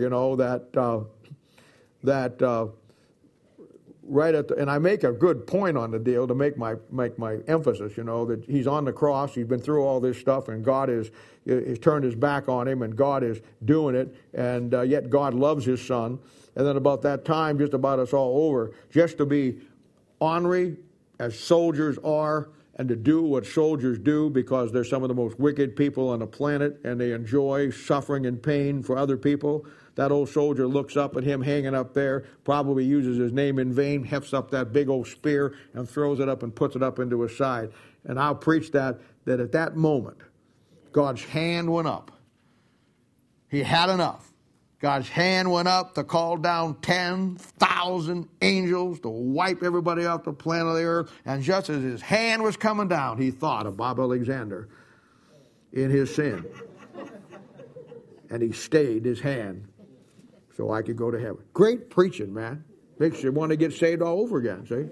right at and I make a good point on the deal to make my emphasis, that he's on the cross, he's been through all this stuff, and God has turned his back on him, and God is doing it, and yet God loves his son. And then about that time, just about it's all over, just to be ornery as soldiers are, and to do what soldiers do, because they're some of the most wicked people on the planet, and they enjoy suffering and pain for other people. That old soldier looks up at him hanging up there, probably uses his name in vain, hefts up that big old spear and throws it up and puts it up into his side. And I'll preach that at that moment, God's hand went up. He had enough. God's hand went up to call down 10,000 angels to wipe everybody off the planet of the earth. And just as his hand was coming down, he thought of Bob Alexander in his sin. And he stayed his hand so I could go to heaven. Great preaching, man. Makes you want to get saved all over again, see?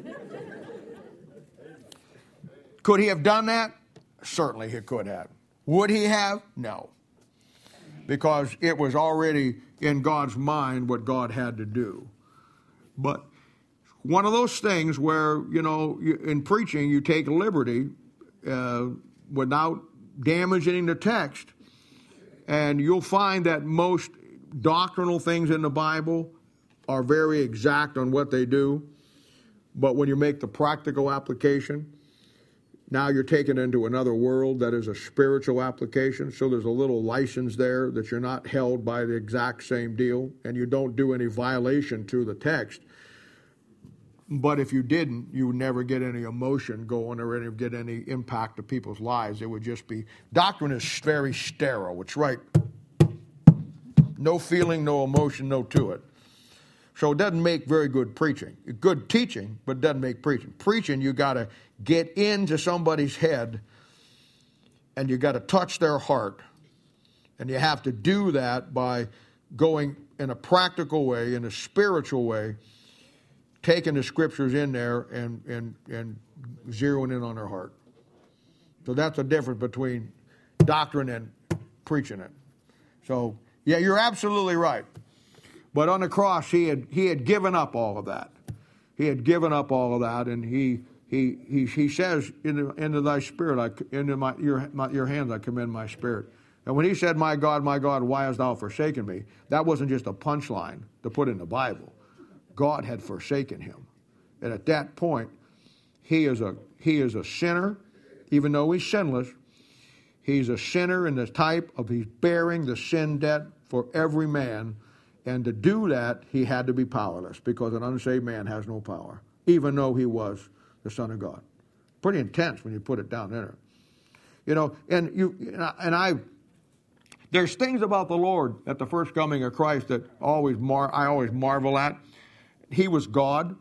Could he have done that? Certainly he could have. Would he have? No. Because it was already in God's mind what God had to do. But one of those things where, in preaching, you take liberty without damaging the text. And you'll find that most doctrinal things in the Bible are very exact on what they do. But when you make the practical application, now you're taken into another world that is a spiritual application. So there's a little license there that you're not held by the exact same deal, and you don't do any violation to the text. But if you didn't, you would never get any emotion going or get any impact to people's lives. It would just be, doctrine is very sterile. It's right. No feeling, no emotion, no to it. So it doesn't make very good preaching. Good teaching, but it doesn't make preaching. Preaching, you got to get into somebody's head, and you got to touch their heart. And you have to do that by going in a practical way, in a spiritual way, taking the scriptures in there and zeroing in on their heart. So that's the difference between doctrine and preaching it. So, yeah, you're absolutely right. But on the cross, he had given up all of that. He had given up all of that, and he says, into thy spirit, into your hands I commend my spirit. And when he said, my God, why hast thou forsaken me? That wasn't just a punchline to put in the Bible. God had forsaken him. And at that point, he is a sinner, even though he's sinless. He's a sinner in the type of he's bearing the sin debt for every man. And to do that, he had to be powerless, because an unsaved man has no power, even though he was the Son of God. Pretty intense when you put it down there. You know, there's things about the Lord at the first coming of Christ that I always marvel at. He was God.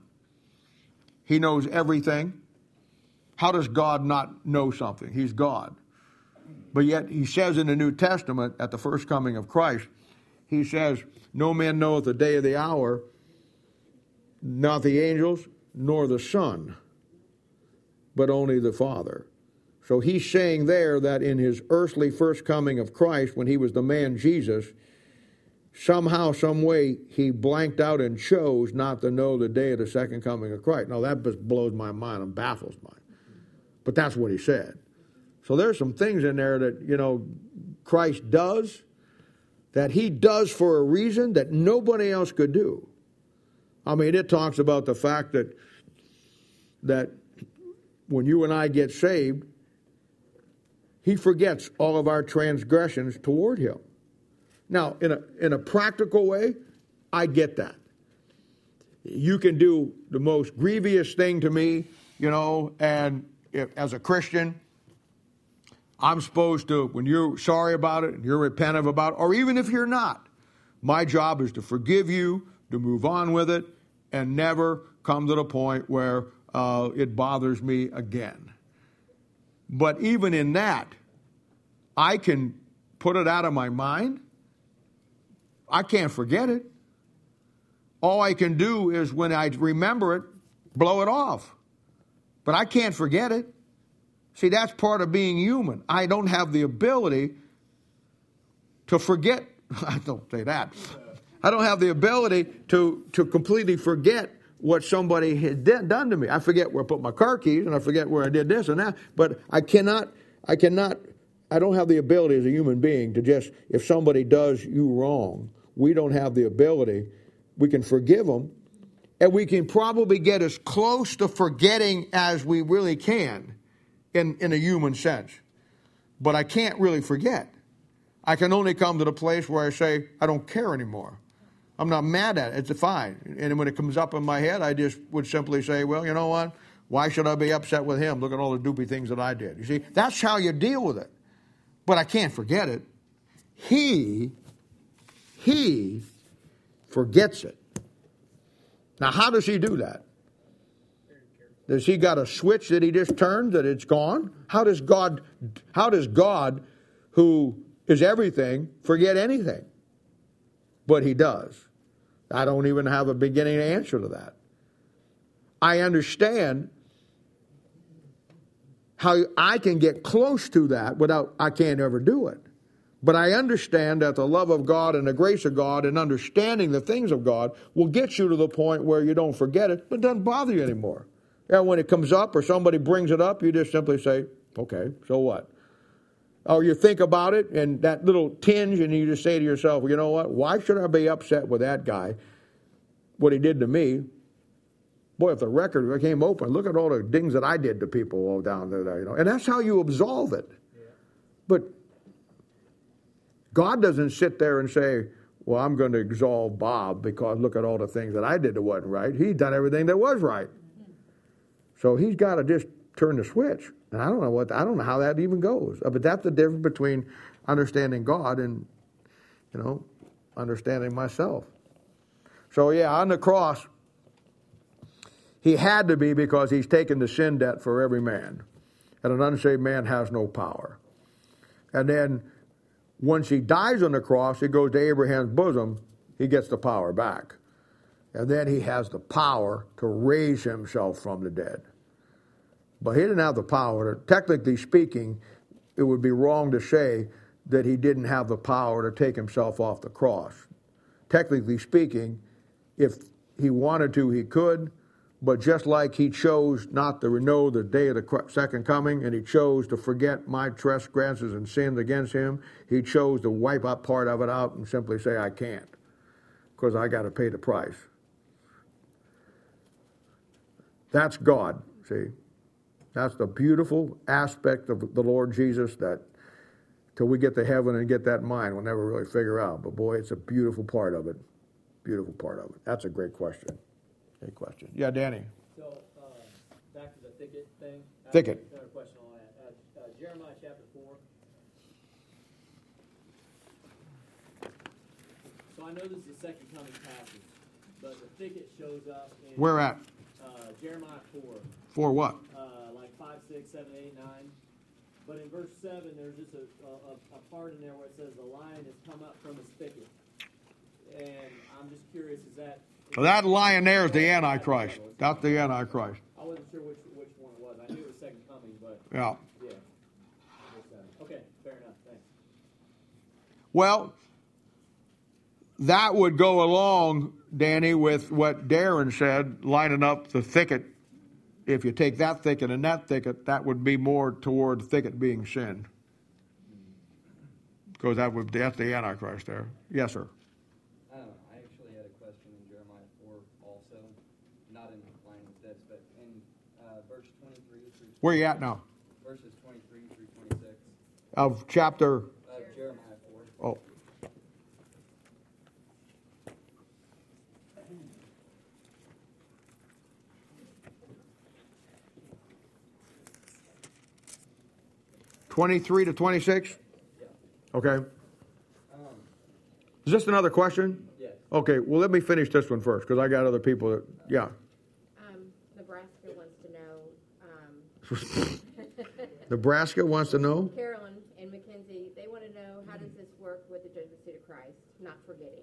He knows everything. How does God not know something? He's God. But yet he says in the New Testament at the first coming of Christ, he says, no man knoweth the day or the hour, not the angels, nor the Son, but only the Father. So he's saying there that in his earthly first coming of Christ, when he was the man Jesus, somehow, some way, he blanked out and chose not to know the day of the second coming of Christ. Now that just blows my mind and baffles mine. But that's what he said. So there's some things in there that, you know, Christ does, that he does for a reason that nobody else could do. I mean, it talks about the fact that when you and I get saved, he forgets all of our transgressions toward him. Now, in a practical way, I get that. You can do the most grievous thing to me, you know, and as a Christian, I'm supposed to, when you're sorry about it and you're repentant about it, or even if you're not, my job is to forgive you, to move on with it, and never come to the point where it bothers me again. But even in that, I can put it out of my mind. I can't forget it. All I can do is, when I remember it, blow it off. But I can't forget it. See, that's part of being human. I don't have the ability to forget. I don't say that. I don't have the ability to completely forget what somebody had done to me. I forget where I put my car keys, and I forget where I did this and that. But I don't have the ability as a human being to just, if somebody does you wrong, we don't have the ability. We can forgive them, and we can probably get as close to forgetting as we really can in a human sense. But I can't really forget. I can only come to the place where I say, I don't care anymore. I'm not mad at it. It's fine. And when it comes up in my head, I just would simply say, well, you know what? Why should I be upset with him? Look at all the doopy things that I did. You see, that's how you deal with it. But I can't forget it. He forgets it. Now, how does he do that? Does he got a switch that he just turned that it's gone? How does God, who is everything, forget anything? But he does. I don't even have a beginning answer to that. I understand how I can get close to that without, I can't ever do it. But I understand that the love of God and the grace of God and understanding the things of God will get you to the point where you don't forget it, but it doesn't bother you anymore. And when it comes up or somebody brings it up, you just simply say, okay, so what? Or you think about it and that little tinge, and you just say to yourself, well, you know what? Why should I be upset with that guy, what he did to me? Boy, if the record came open, look at all the things that I did to people all down there, you know. And that's how you absolve it. Yeah. But God doesn't sit there and say, well, I'm going to absolve Bob because look at all the things that I did that wasn't right. He's done everything that was right. So he's got to just turn the switch. And I don't know how that even goes. But that's the difference between understanding God and, you know, understanding myself. So yeah, on the cross, he had to be, because he's taken the sin debt for every man. And an unsaved man has no power. And then once he dies on the cross, he goes to Abraham's bosom, he gets the power back. And then he has the power to raise himself from the dead. But he didn't have the power. Technically speaking, it would be wrong to say that he didn't have the power to take himself off the cross. Technically speaking, if he wanted to, he could. But just like he chose not to know the day of the second coming, and he chose to forget my trespasses and sins against him, he chose to wipe up part of it out and simply say, I can't, because I got to pay the price. That's God, see. That's the beautiful aspect of the Lord Jesus that till we get to heaven and get that in mind, we'll never really figure out. But boy, it's a beautiful part of it. Beautiful part of it. That's a great question. Great question. Yeah, Danny. So, back to the thicket thing. Thicket. Another question on that. Jeremiah chapter 4. So I know this is a second coming passage, but the thicket shows up in Where at? Jeremiah 4. For what? Like 5, 6, 7, 8, 9. But in verse 7, there's just a part in there where it says the lion has come up from his thicket. And I'm just curious, is that... Well, that lion there is the Antichrist. That's the Antichrist. I wasn't sure which one it was. I knew it was second coming, but... Yeah. Yeah. Okay, fair enough. Thanks. Well, that would go along, Danny, with what Darren said, lining up the thicket. If you take that thicket and that thicket, that would be more toward the thicket being sin. Because that's the Antichrist there. Yes, sir. I actually had a question in Jeremiah 4 also, not in line with this, but in verse 23 through... Where you at now? Verses 23 through 26. Of chapter... Of Jeremiah 4. Oh. (23 to 26)? Yeah. Okay. Is this another question? Yes. Okay, well, let me finish this one first, because I got other people that, yeah. Nebraska wants to know, Nebraska wants to know? Carolyn and Mackenzie, they want to know, how does this work with the judgment seat of Christ, not forgetting?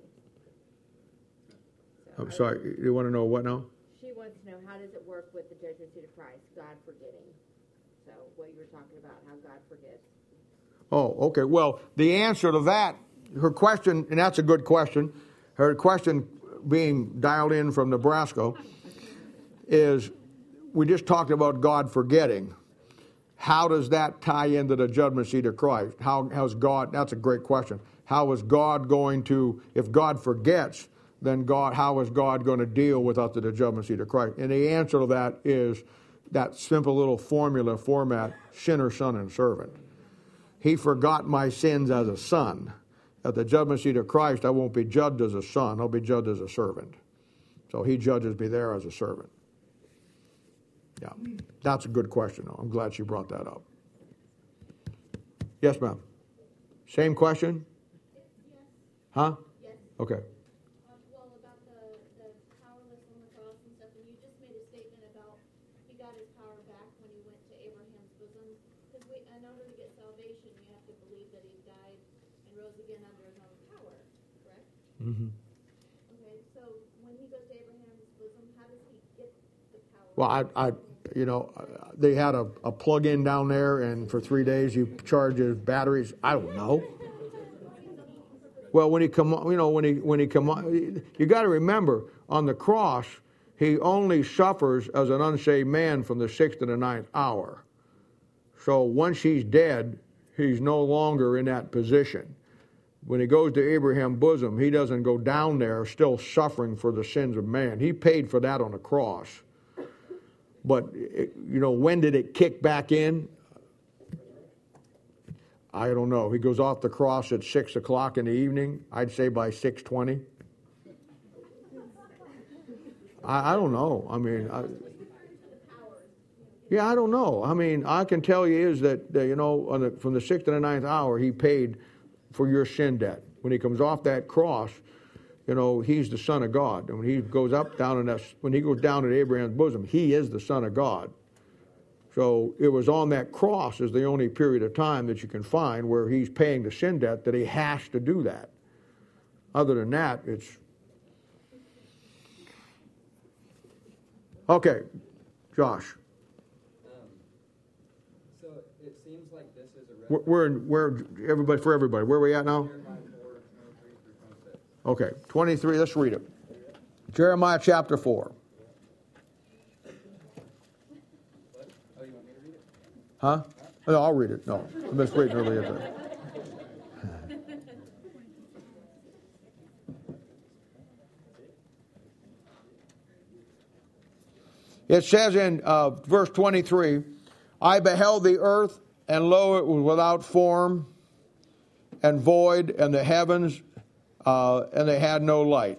So I'm sorry, you want to know what now? She wants to know, how does it work with the judgment seat of Christ, God forgetting? So what you were talking about, how God forgets. Oh, okay. Well, the answer to that, her question, and that's a good question, her question being dialed in from Nebraska, is we just talked about God forgetting. How does that tie into the judgment seat of Christ? How's God, that's a great question. How is God going to, if God forgets, then how is God going to deal with us at the judgment seat of Christ? And the answer to that is that simple little format, sinner, son, and servant. He forgot my sins as a son. At the judgment seat of Christ, I won't be judged as a son. I'll be judged as a servant. So he judges me there as a servant. Yeah, that's a good question, though. I'm glad she brought that up. Yes, ma'am. Same question? Yes. Huh? Yes. Okay. Well, about the powerless on the cross and stuff, and you just made a statement about he got his power back when he went to Abraham's bosom. Because in order to get salvation, you have to believe that he died and rose again under his own power, correct? Mm-hmm. Okay, so when he goes to Abraham's bosom, how does he get the power? Well, they had a plug-in down there, and for 3 days you charge his batteries. I don't know. Well, when he come on, you got to remember, on the cross, he only suffers as an unsaved man from the 6th to the 9th hour. So once he's dead, he's no longer in that position. When he goes to Abraham's bosom, he doesn't go down there still suffering for the sins of man. He paid for that on the cross. But, when did it kick back in? I don't know. He goes off the cross at 6 o'clock in the evening. I'd say by 6:20. I don't know. I mean, I don't know. I mean, I can tell you is that, from the 6th to the 9th hour, he paid for your sin debt. When he comes off that cross, he's the Son of God. And when he goes when he goes down at Abraham's bosom, he is the Son of God. So it was on that cross is the only period of time that you can find where he's paying the sin debt that he has to do that. Other than that, it's... Okay, Josh. It seems like this is a Where everybody, for everybody, where are we at now? Jeremiah 4:23 through 26. Okay, 23, let's read it. Jeremiah chapter 4. What? Oh, you want me to read it? Huh? No, I'll read it. No, I'm just waiting earlier there. It says in verse 23, I beheld the earth, and lo, it was without form and void, and the heavens, and they had no light.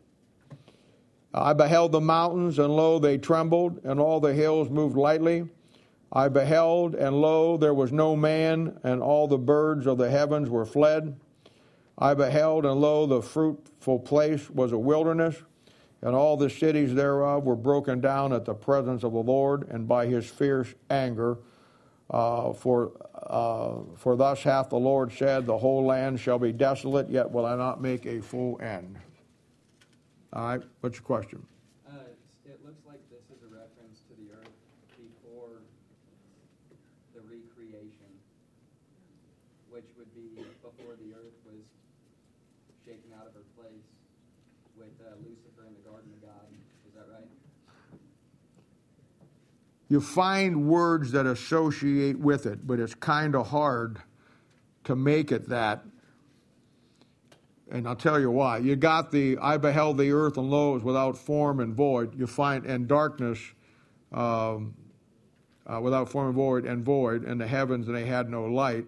I beheld the mountains, and lo, they trembled, and all the hills moved lightly. I beheld, and lo, there was no man, and all the birds of the heavens were fled. I beheld, and lo, the fruitful place was a wilderness, and all the cities thereof were broken down at the presence of the Lord, and by his fierce anger. For thus hath the Lord said, the whole land shall be desolate, yet will I not make a full end. All right, what's your question? It looks like this is a reference to the earth before the recreation, which would be before the earth was shaken out of her place with Lucifer in the Garden of God. Is that right? You find words that associate with it, but it's kind of hard to make it that. And I'll tell you why. You got the, I beheld the earth, and lo, it was without form and void. You find, and darkness, without form and void, and the heavens, and they had no light.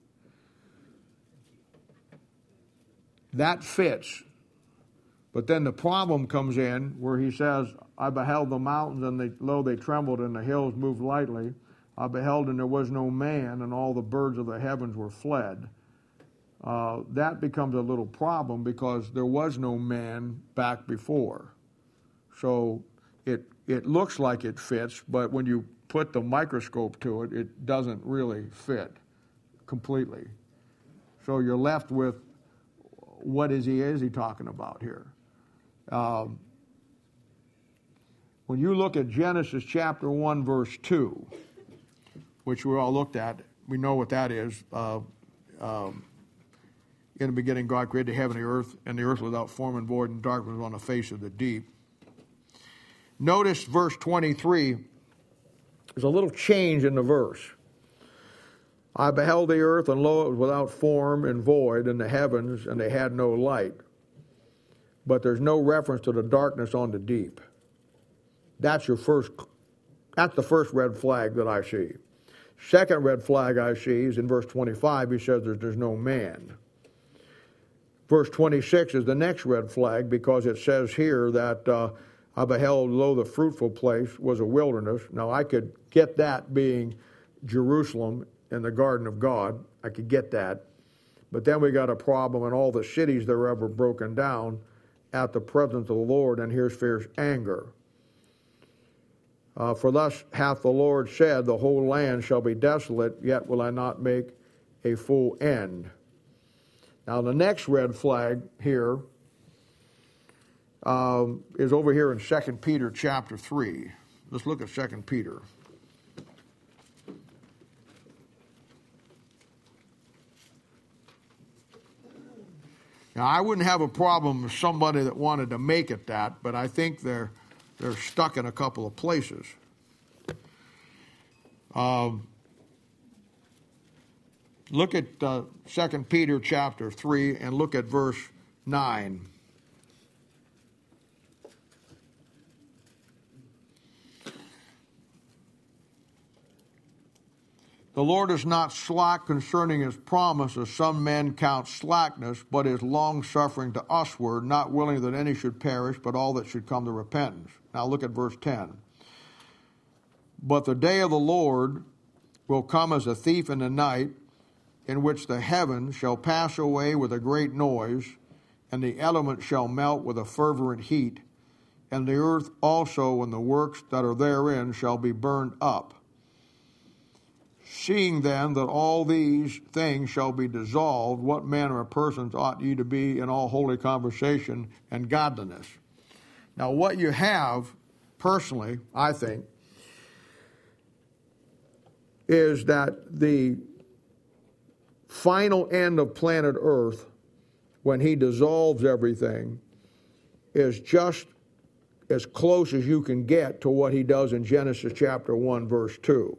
That fits. But then the problem comes in where he says, I beheld the mountains, and lo, they trembled, and the hills moved lightly. I beheld, and there was no man, and all the birds of the heavens were fled. That becomes a little problem because there was no man back before. So it looks like it fits, but when you put the microscope to it, it doesn't really fit completely. So you're left with, what is he talking about here? When you look at Genesis chapter 1, verse 2, which we all looked at, we know what that is. In the beginning, God created the heaven and the earth without form and void, and darkness was on the face of the deep. Notice verse 23, there's a little change in the verse. I beheld the earth, and lo, it was without form and void, and the heavens, and they had no light. But there's no reference to the darkness on the deep. That's the first red flag that I see. Second red flag I see is in verse 25, he says there's no man. Verse 26 is the next red flag because it says here that I beheld, lo, the fruitful place was a wilderness. Now I could get that being Jerusalem and the garden of God. I could get that. But then we got a problem, and all the cities thereof were broken down at the presence of the Lord, and here's fierce anger. For thus hath the Lord said, the whole land shall be desolate, yet will I not make a full end. Now the next red flag here is over here in 2 Peter chapter 3. Let's look at 2 Peter. Now, I wouldn't have a problem with somebody that wanted to make it that, but I think they're stuck in a couple of places. Look at 2 Peter chapter 3 and look at verse 9. The Lord is not slack concerning his promise, as some men count slackness, but is long-suffering to usward, not willing that any should perish, but all that should come to repentance. Now look at verse 10. But the day of the Lord will come as a thief in the night, in which the heavens shall pass away with a great noise, and the elements shall melt with a fervent heat, and the earth also and the works that are therein shall be burned up. Seeing then that all these things shall be dissolved, what manner of persons ought ye to be in all holy conversation and godliness? Now what you have, personally, I think, is that the final end of planet Earth, when he dissolves everything, is just as close as you can get to what he does in Genesis chapter 1, verse 2.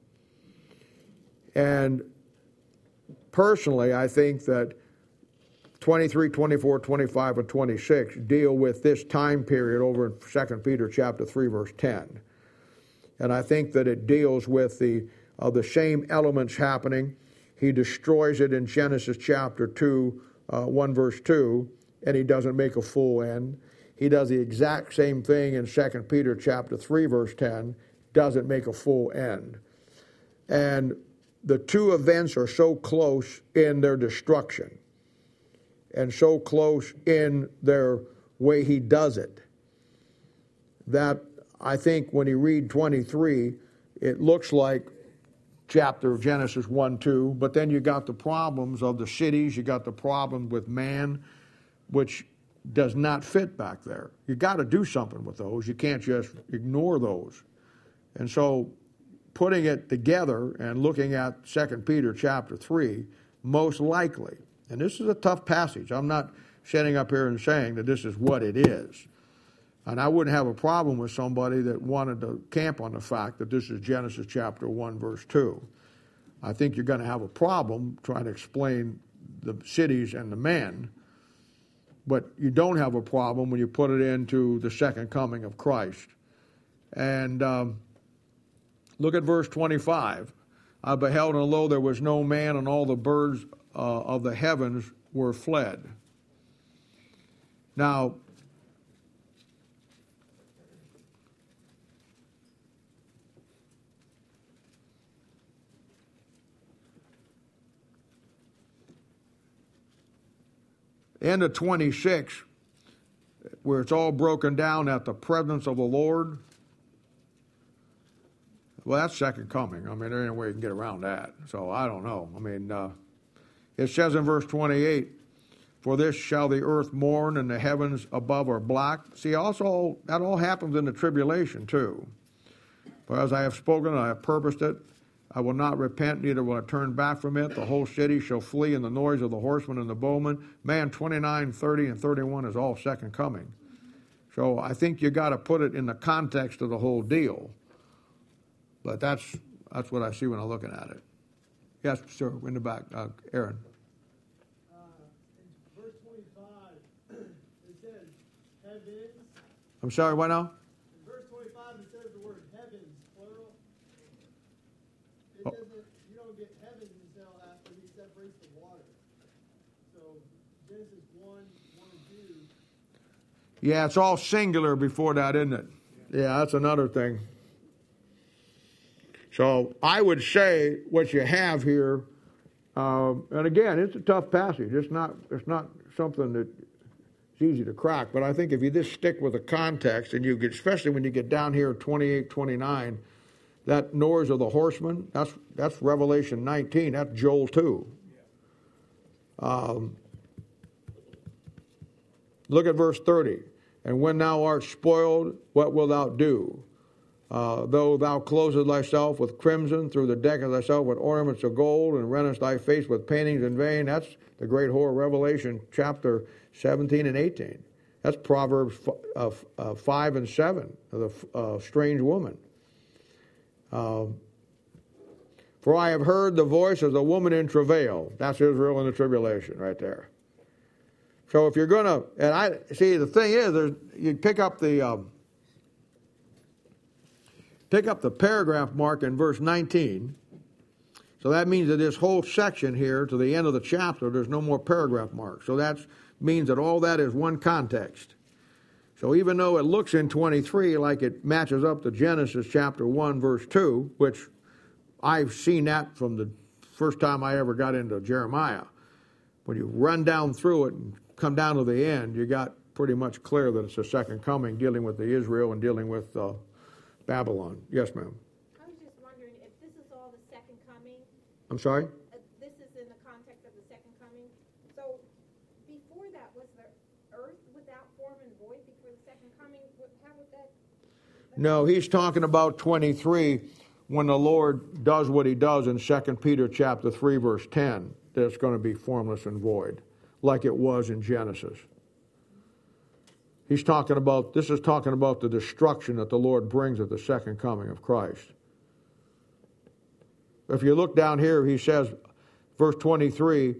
And personally, I think that 23, 24, 25, and 26 deal with this time period over in 2 Peter chapter 3, verse 10. And I think that it deals with the same elements happening. He destroys it in Genesis chapter 2, 1 verse 2, and he doesn't make a full end. He does the exact same thing in 2 Peter chapter 3, verse 10, doesn't make a full end. And the two events are so close in their destruction and so close in their way he does it that I think when you read 23, it looks like chapter of Genesis 1, 2, but then you got the problems of the cities, you got the problem with man, which does not fit back there. You got to do something with those. You can't just ignore those. And so putting it together and looking at 2 Peter chapter 3, most likely, and this is a tough passage. I'm not sitting up here and saying that this is what it is. And I wouldn't have a problem with somebody that wanted to camp on the fact that this is Genesis chapter 1, verse 2. I think you're going to have a problem trying to explain the cities and the men, but you don't have a problem when you put it into the second coming of Christ. And look at verse 25. I beheld, and lo, there was no man, and all the birds of the heavens were fled. Now, end of 26, where it's all broken down at the presence of the Lord. Well, that's second coming. I mean, there ain't a way you can get around that. So I don't know. I mean, it says in verse 28, for this shall the earth mourn, and the heavens above are black. See, also, that all happens in the tribulation, too. For as I have spoken, I have purposed it. I will not repent, neither will I turn back from it. The whole city shall flee in the noise of the horsemen and the bowmen. Man, 29, 30, and 31 is all second coming. So I think you got to put it in the context of the whole deal. But that's what I see when I'm looking at it. Yes, sir, in the back, Aaron. In verse 25, it says heavens. I'm sorry, what now? In verse 25, it says the word heavens, plural. It doesn't, you don't get heavens until after he separates the water. So Genesis 1, 1 and 2. Yeah, it's all singular before that, isn't it? Yeah, that's another thing. So I would say what you have here, and again, it's a tough passage. It's not something that's easy to crack. But I think if you just stick with the context, and you get, especially when you get down here at 28, 29, that noise of the horsemen, that's Revelation 19. That's Joel 2. Look at verse 30. And when thou art spoiled, what wilt thou do? Though thou closest thyself with crimson, through the deck of thyself with ornaments of gold, and rentest thy face with paintings in vain. That's the great whore, Revelation chapter 17 and 18. That's Proverbs 5 and 7, the strange woman. For I have heard the voice of the woman in travail. That's Israel in the tribulation right there. So if you're going to, and I see the thing is, you pick up the paragraph mark in verse 19. So that means that this whole section here to the end of the chapter, there's no more paragraph marks. So that means that all that is one context. So even though it looks in 23 like it matches up to Genesis chapter 1, verse 2, which I've seen that from the first time I ever got into Jeremiah. When you run down through it and come down to the end, you got pretty much clear that it's the second coming, dealing with the Israel and dealing with Babylon. Yes, ma'am. I was just wondering if this is all the second coming. I'm sorry? This is in the context of the second coming. So before that, was the earth without form and void before the second coming? How would that? No, he's talking about 23 when the Lord does what he does in 2 Peter chapter 3, verse 10, that it's going to be formless and void, like it was in Genesis. This is talking about the destruction that the Lord brings at the second coming of Christ. If you look down here, he says, verse 23,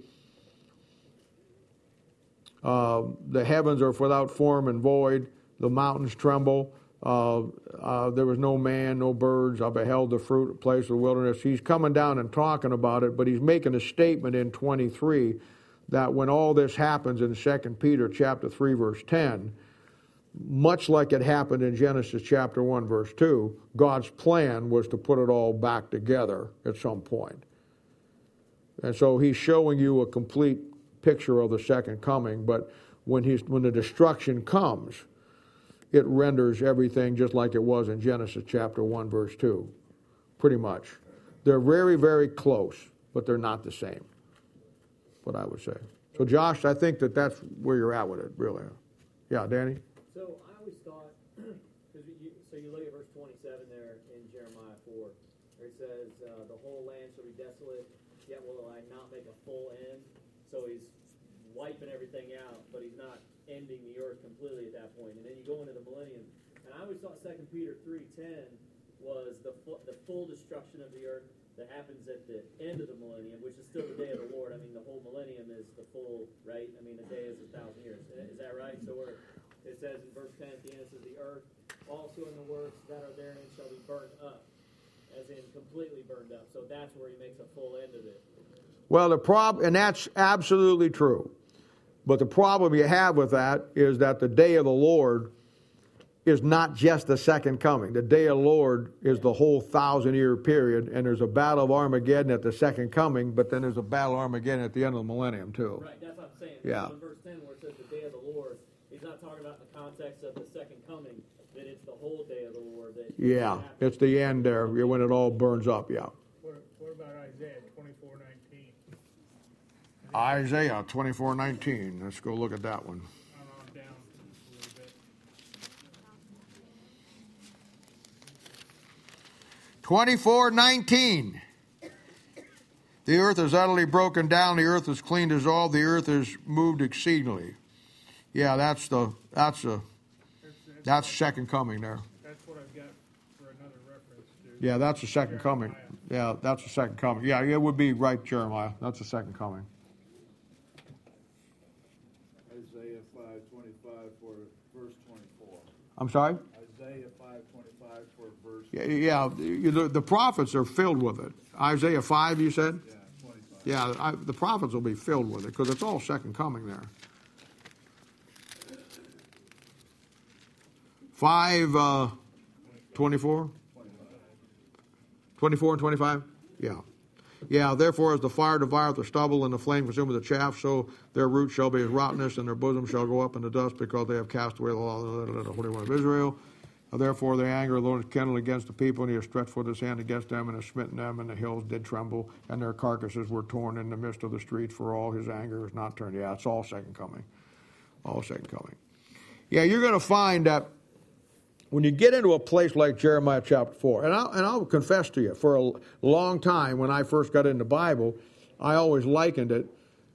the heavens are without form and void, the mountains tremble, there was no man, no birds, I beheld the fruit place of the wilderness. He's coming down and talking about it, but he's making a statement in 23 that when all this happens in 2 Peter chapter 3, verse 10, much like it happened in Genesis chapter 1, verse 2, God's plan was to put it all back together at some point. And so he's showing you a complete picture of the second coming, but when the destruction comes, it renders everything just like it was in Genesis chapter 1, verse 2, pretty much. They're very, very close, but they're not the same, what I would say. So Josh, I think that's where you're at with it, really. Yeah, Danny? So I always thought, so you look at verse 27 there in Jeremiah 4, where it says, the whole land shall be desolate, yet will I not make a full end. So he's wiping everything out, but he's not ending the earth completely at that point. And then you go into the millennium. And I always thought 2 Peter 3:10 was the full destruction of the earth that happens at the end of the millennium, which is still the day of the Lord. I mean, the whole millennium is the full, right? I mean, a day is 1,000 years. Is that right? So it says in verse 10 at the end, it says, the earth also in the works that are therein shall be burned up, as in completely burned up. So that's where he makes a full end of it. Well, and that's absolutely true. But the problem you have with that is that the day of the Lord is not just the second coming. The day of the Lord is the whole 1,000-year period, and there's a battle of Armageddon at the second coming, but then there's a battle of Armageddon at the end of the millennium, too. Right, that's what I'm saying. Yeah. So in verse 10, where it says the day of the Lord, he's not talking about in the context of the second coming, that it's the whole day of the Lord. Yeah, it's the end there, when it all burns up, yeah. What about Isaiah 24:19? Isaiah 24:19. Let's go look at that one. On down a little bit. 24:19. The earth is utterly broken down. The earth is clean dissolved. The earth is moved exceedingly. Yeah, that's second coming there. That's what I've got for another reference to. Yeah, that's the second coming. Yeah, that's the second coming. Yeah, it would be right, Jeremiah. That's the second coming. Isaiah 5:25 for verse 24. I'm sorry? Isaiah 5:25 for verse. Yeah, the prophets are filled with it. Isaiah 5, you said? Yeah, 25. Yeah, the prophets will be filled with it because it's all second coming there. 5:24? 24 and 25? Yeah. Yeah, therefore as the fire devoureth the stubble and the flame consumeth the chaff, so their roots shall be as rottenness, and their bosom shall go up in the dust, because they have cast away the law of the Holy One of Israel. Therefore the anger of the Lord is kindled against the people, and he has stretched forth his hand against them, and has smitten them, and the hills did tremble, and their carcasses were torn in the midst of the streets, for all his anger is not turned. Yeah, it's all second coming. All second coming. Yeah, you're going to find that when you get into a place like Jeremiah chapter 4, and I'll confess to you, for a long time when I first got into the Bible, I always likened it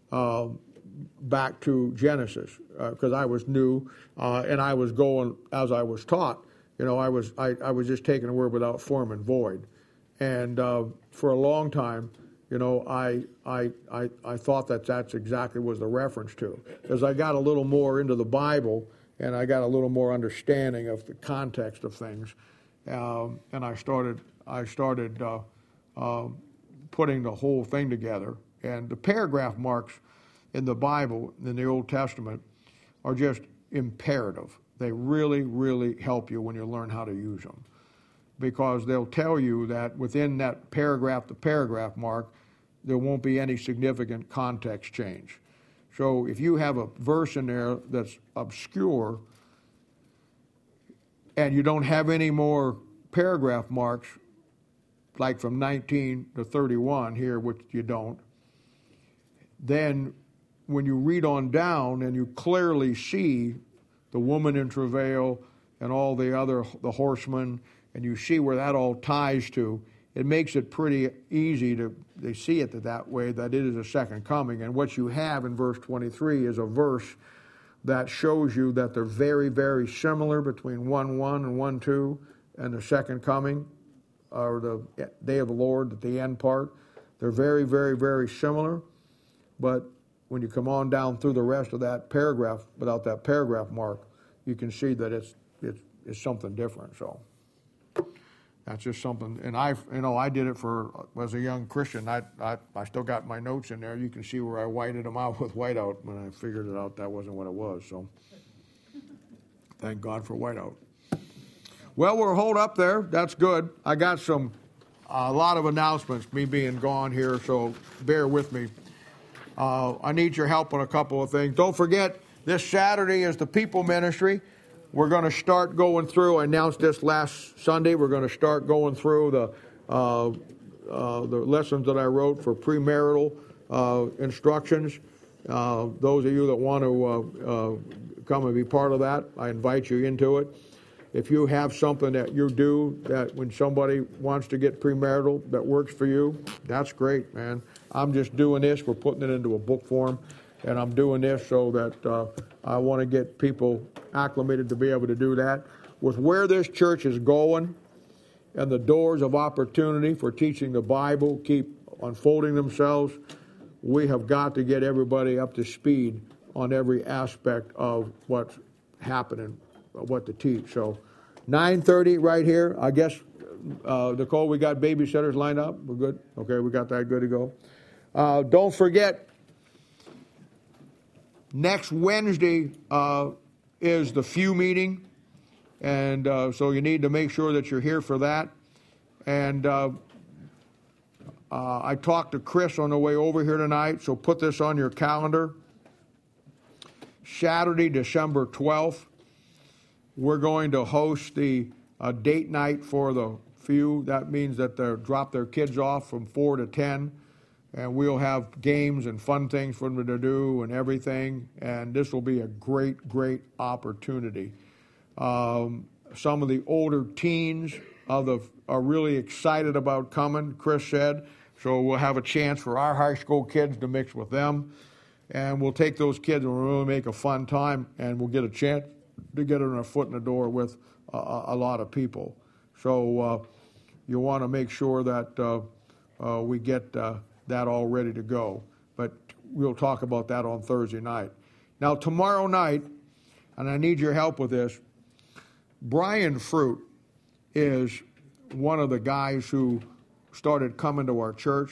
back to Genesis, because I was new, and I was going as I was taught. You know, I was just taking a word without form and void, and for a long time, you know, I thought that's exactly was the reference to. As I got a little more into the Bible, and I got a little more understanding of the context of things, and I started putting the whole thing together. And the paragraph marks in the Bible, in the Old Testament, are just imperative. They really, really help you when you learn how to use them, because they'll tell you that within that paragraph to paragraph mark, there won't be any significant context change. So if you have a verse in there that's obscure and you don't have any more paragraph marks, like from 19 to 31 here, which you don't, then when you read on down and you clearly see the woman in travail and all the horsemen, and you see where that all ties to, it makes it pretty easy they see it that way, that it is a second coming. And what you have in verse 23 is a verse that shows you that they're very, very similar between 1:1 and 1:2 and the second coming, or the day of the Lord, at the end part. They're very, very, very similar. But when you come on down through the rest of that paragraph, without that paragraph mark, you can see that it's something different. So that's just something. And I did it as a young Christian. I still got my notes in there. You can see where I whited them out with whiteout when I figured it out that wasn't what it was. So thank God for whiteout. Well, we're holed up there. That's good. I got a lot of announcements, me being gone here, so bear with me. I need your help on a couple of things. Don't forget, this Saturday is the People Ministry. We're going to start going through, I announced this last Sunday, we're going to start going through the lessons that I wrote for premarital instructions. Those of you that want to come and be part of that, I invite you into it. If you have something that you do, that when somebody wants to get premarital that works for you, that's great, man. I'm just doing this. We're putting it into a book form, and I'm doing this so that I want to get people acclimated to be able to do that. With where this church is going and the doors of opportunity for teaching the Bible keep unfolding themselves, we have got to get everybody up to speed on every aspect of what's happening, what to teach. So 9:30 right here. I guess, Nicole, we got babysitters lined up. We're good? Okay, we got that good to go. Don't forget, next Wednesday is the FEW meeting, and so you need to make sure that you're here for that. And I talked to Chris on the way over here tonight, so put this on your calendar. Saturday, December 12th, we're going to host the date night for the FEW. That means that they'll drop their kids off from 4 to 10. And we'll have games and fun things for them to do and everything. And this will be a great, great opportunity. Some of the older teens are really excited about coming, Chris said. So we'll have a chance for our high school kids to mix with them. And we'll take those kids and we'll really make a fun time. And we'll get a chance to get our foot in the door with a lot of people. So you want to make sure that we get that all ready to go. But we'll talk about that on Thursday night. Now, tomorrow night, and I need your help with this, Brian Fruit is one of the guys who started coming to our church.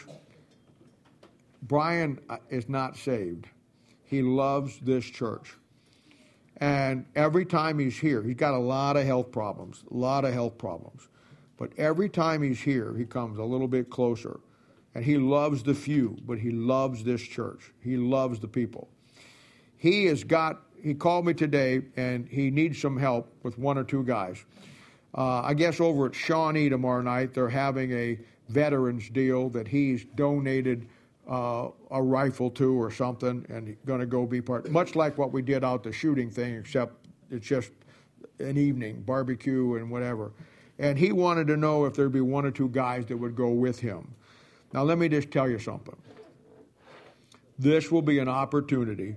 Brian is not saved. He loves this church. And every time he's here, he's got a lot of health problems. But every time he's here, he comes a little bit closer. And he loves the FEW, but he loves this church. He loves the people. He called me today, and he needs some help with one or two guys. I guess over at Shawnee tomorrow night, they're having a veterans deal that he's donated a rifle to or something, and he's going to go be part, much like what we did out the shooting thing, except it's just an evening, barbecue and whatever. And he wanted to know if there'd be one or two guys that would go with him. Now, let me just tell you something. This will be an opportunity.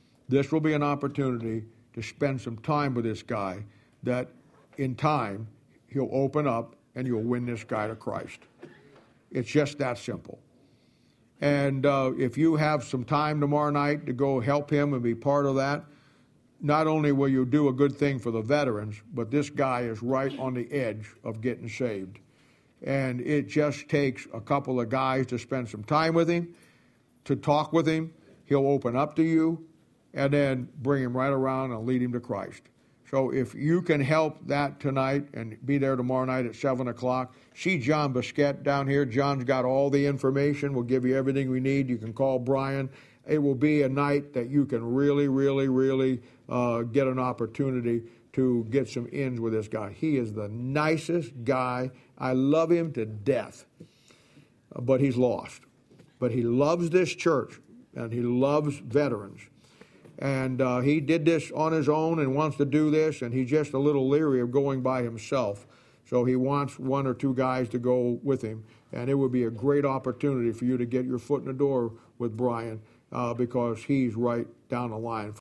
To spend some time with this guy that in time he'll open up and you'll win this guy to Christ. It's just that simple. And if you have some time tomorrow night to go help him and be part of that, not only will you do a good thing for the veterans, but this guy is right on the edge of getting saved. And it just takes a couple of guys to spend some time with him, to talk with him. He'll open up to you, and then bring him right around and lead him to Christ. So if you can help that tonight and be there tomorrow night at 7 o'clock, see John Biscuit down here. John's got all the information. We'll give you everything we need. You can call Brian. It will be a night that you can really, really, really get an opportunity to get some ins with this guy. He is the nicest guy. I love him to death, but he's lost. But he loves this church, and he loves veterans. And he did this on his own and wants to do this, and he's just a little leery of going by himself. So he wants one or two guys to go with him. And it would be a great opportunity for you to get your foot in the door with Brian because he's right down the line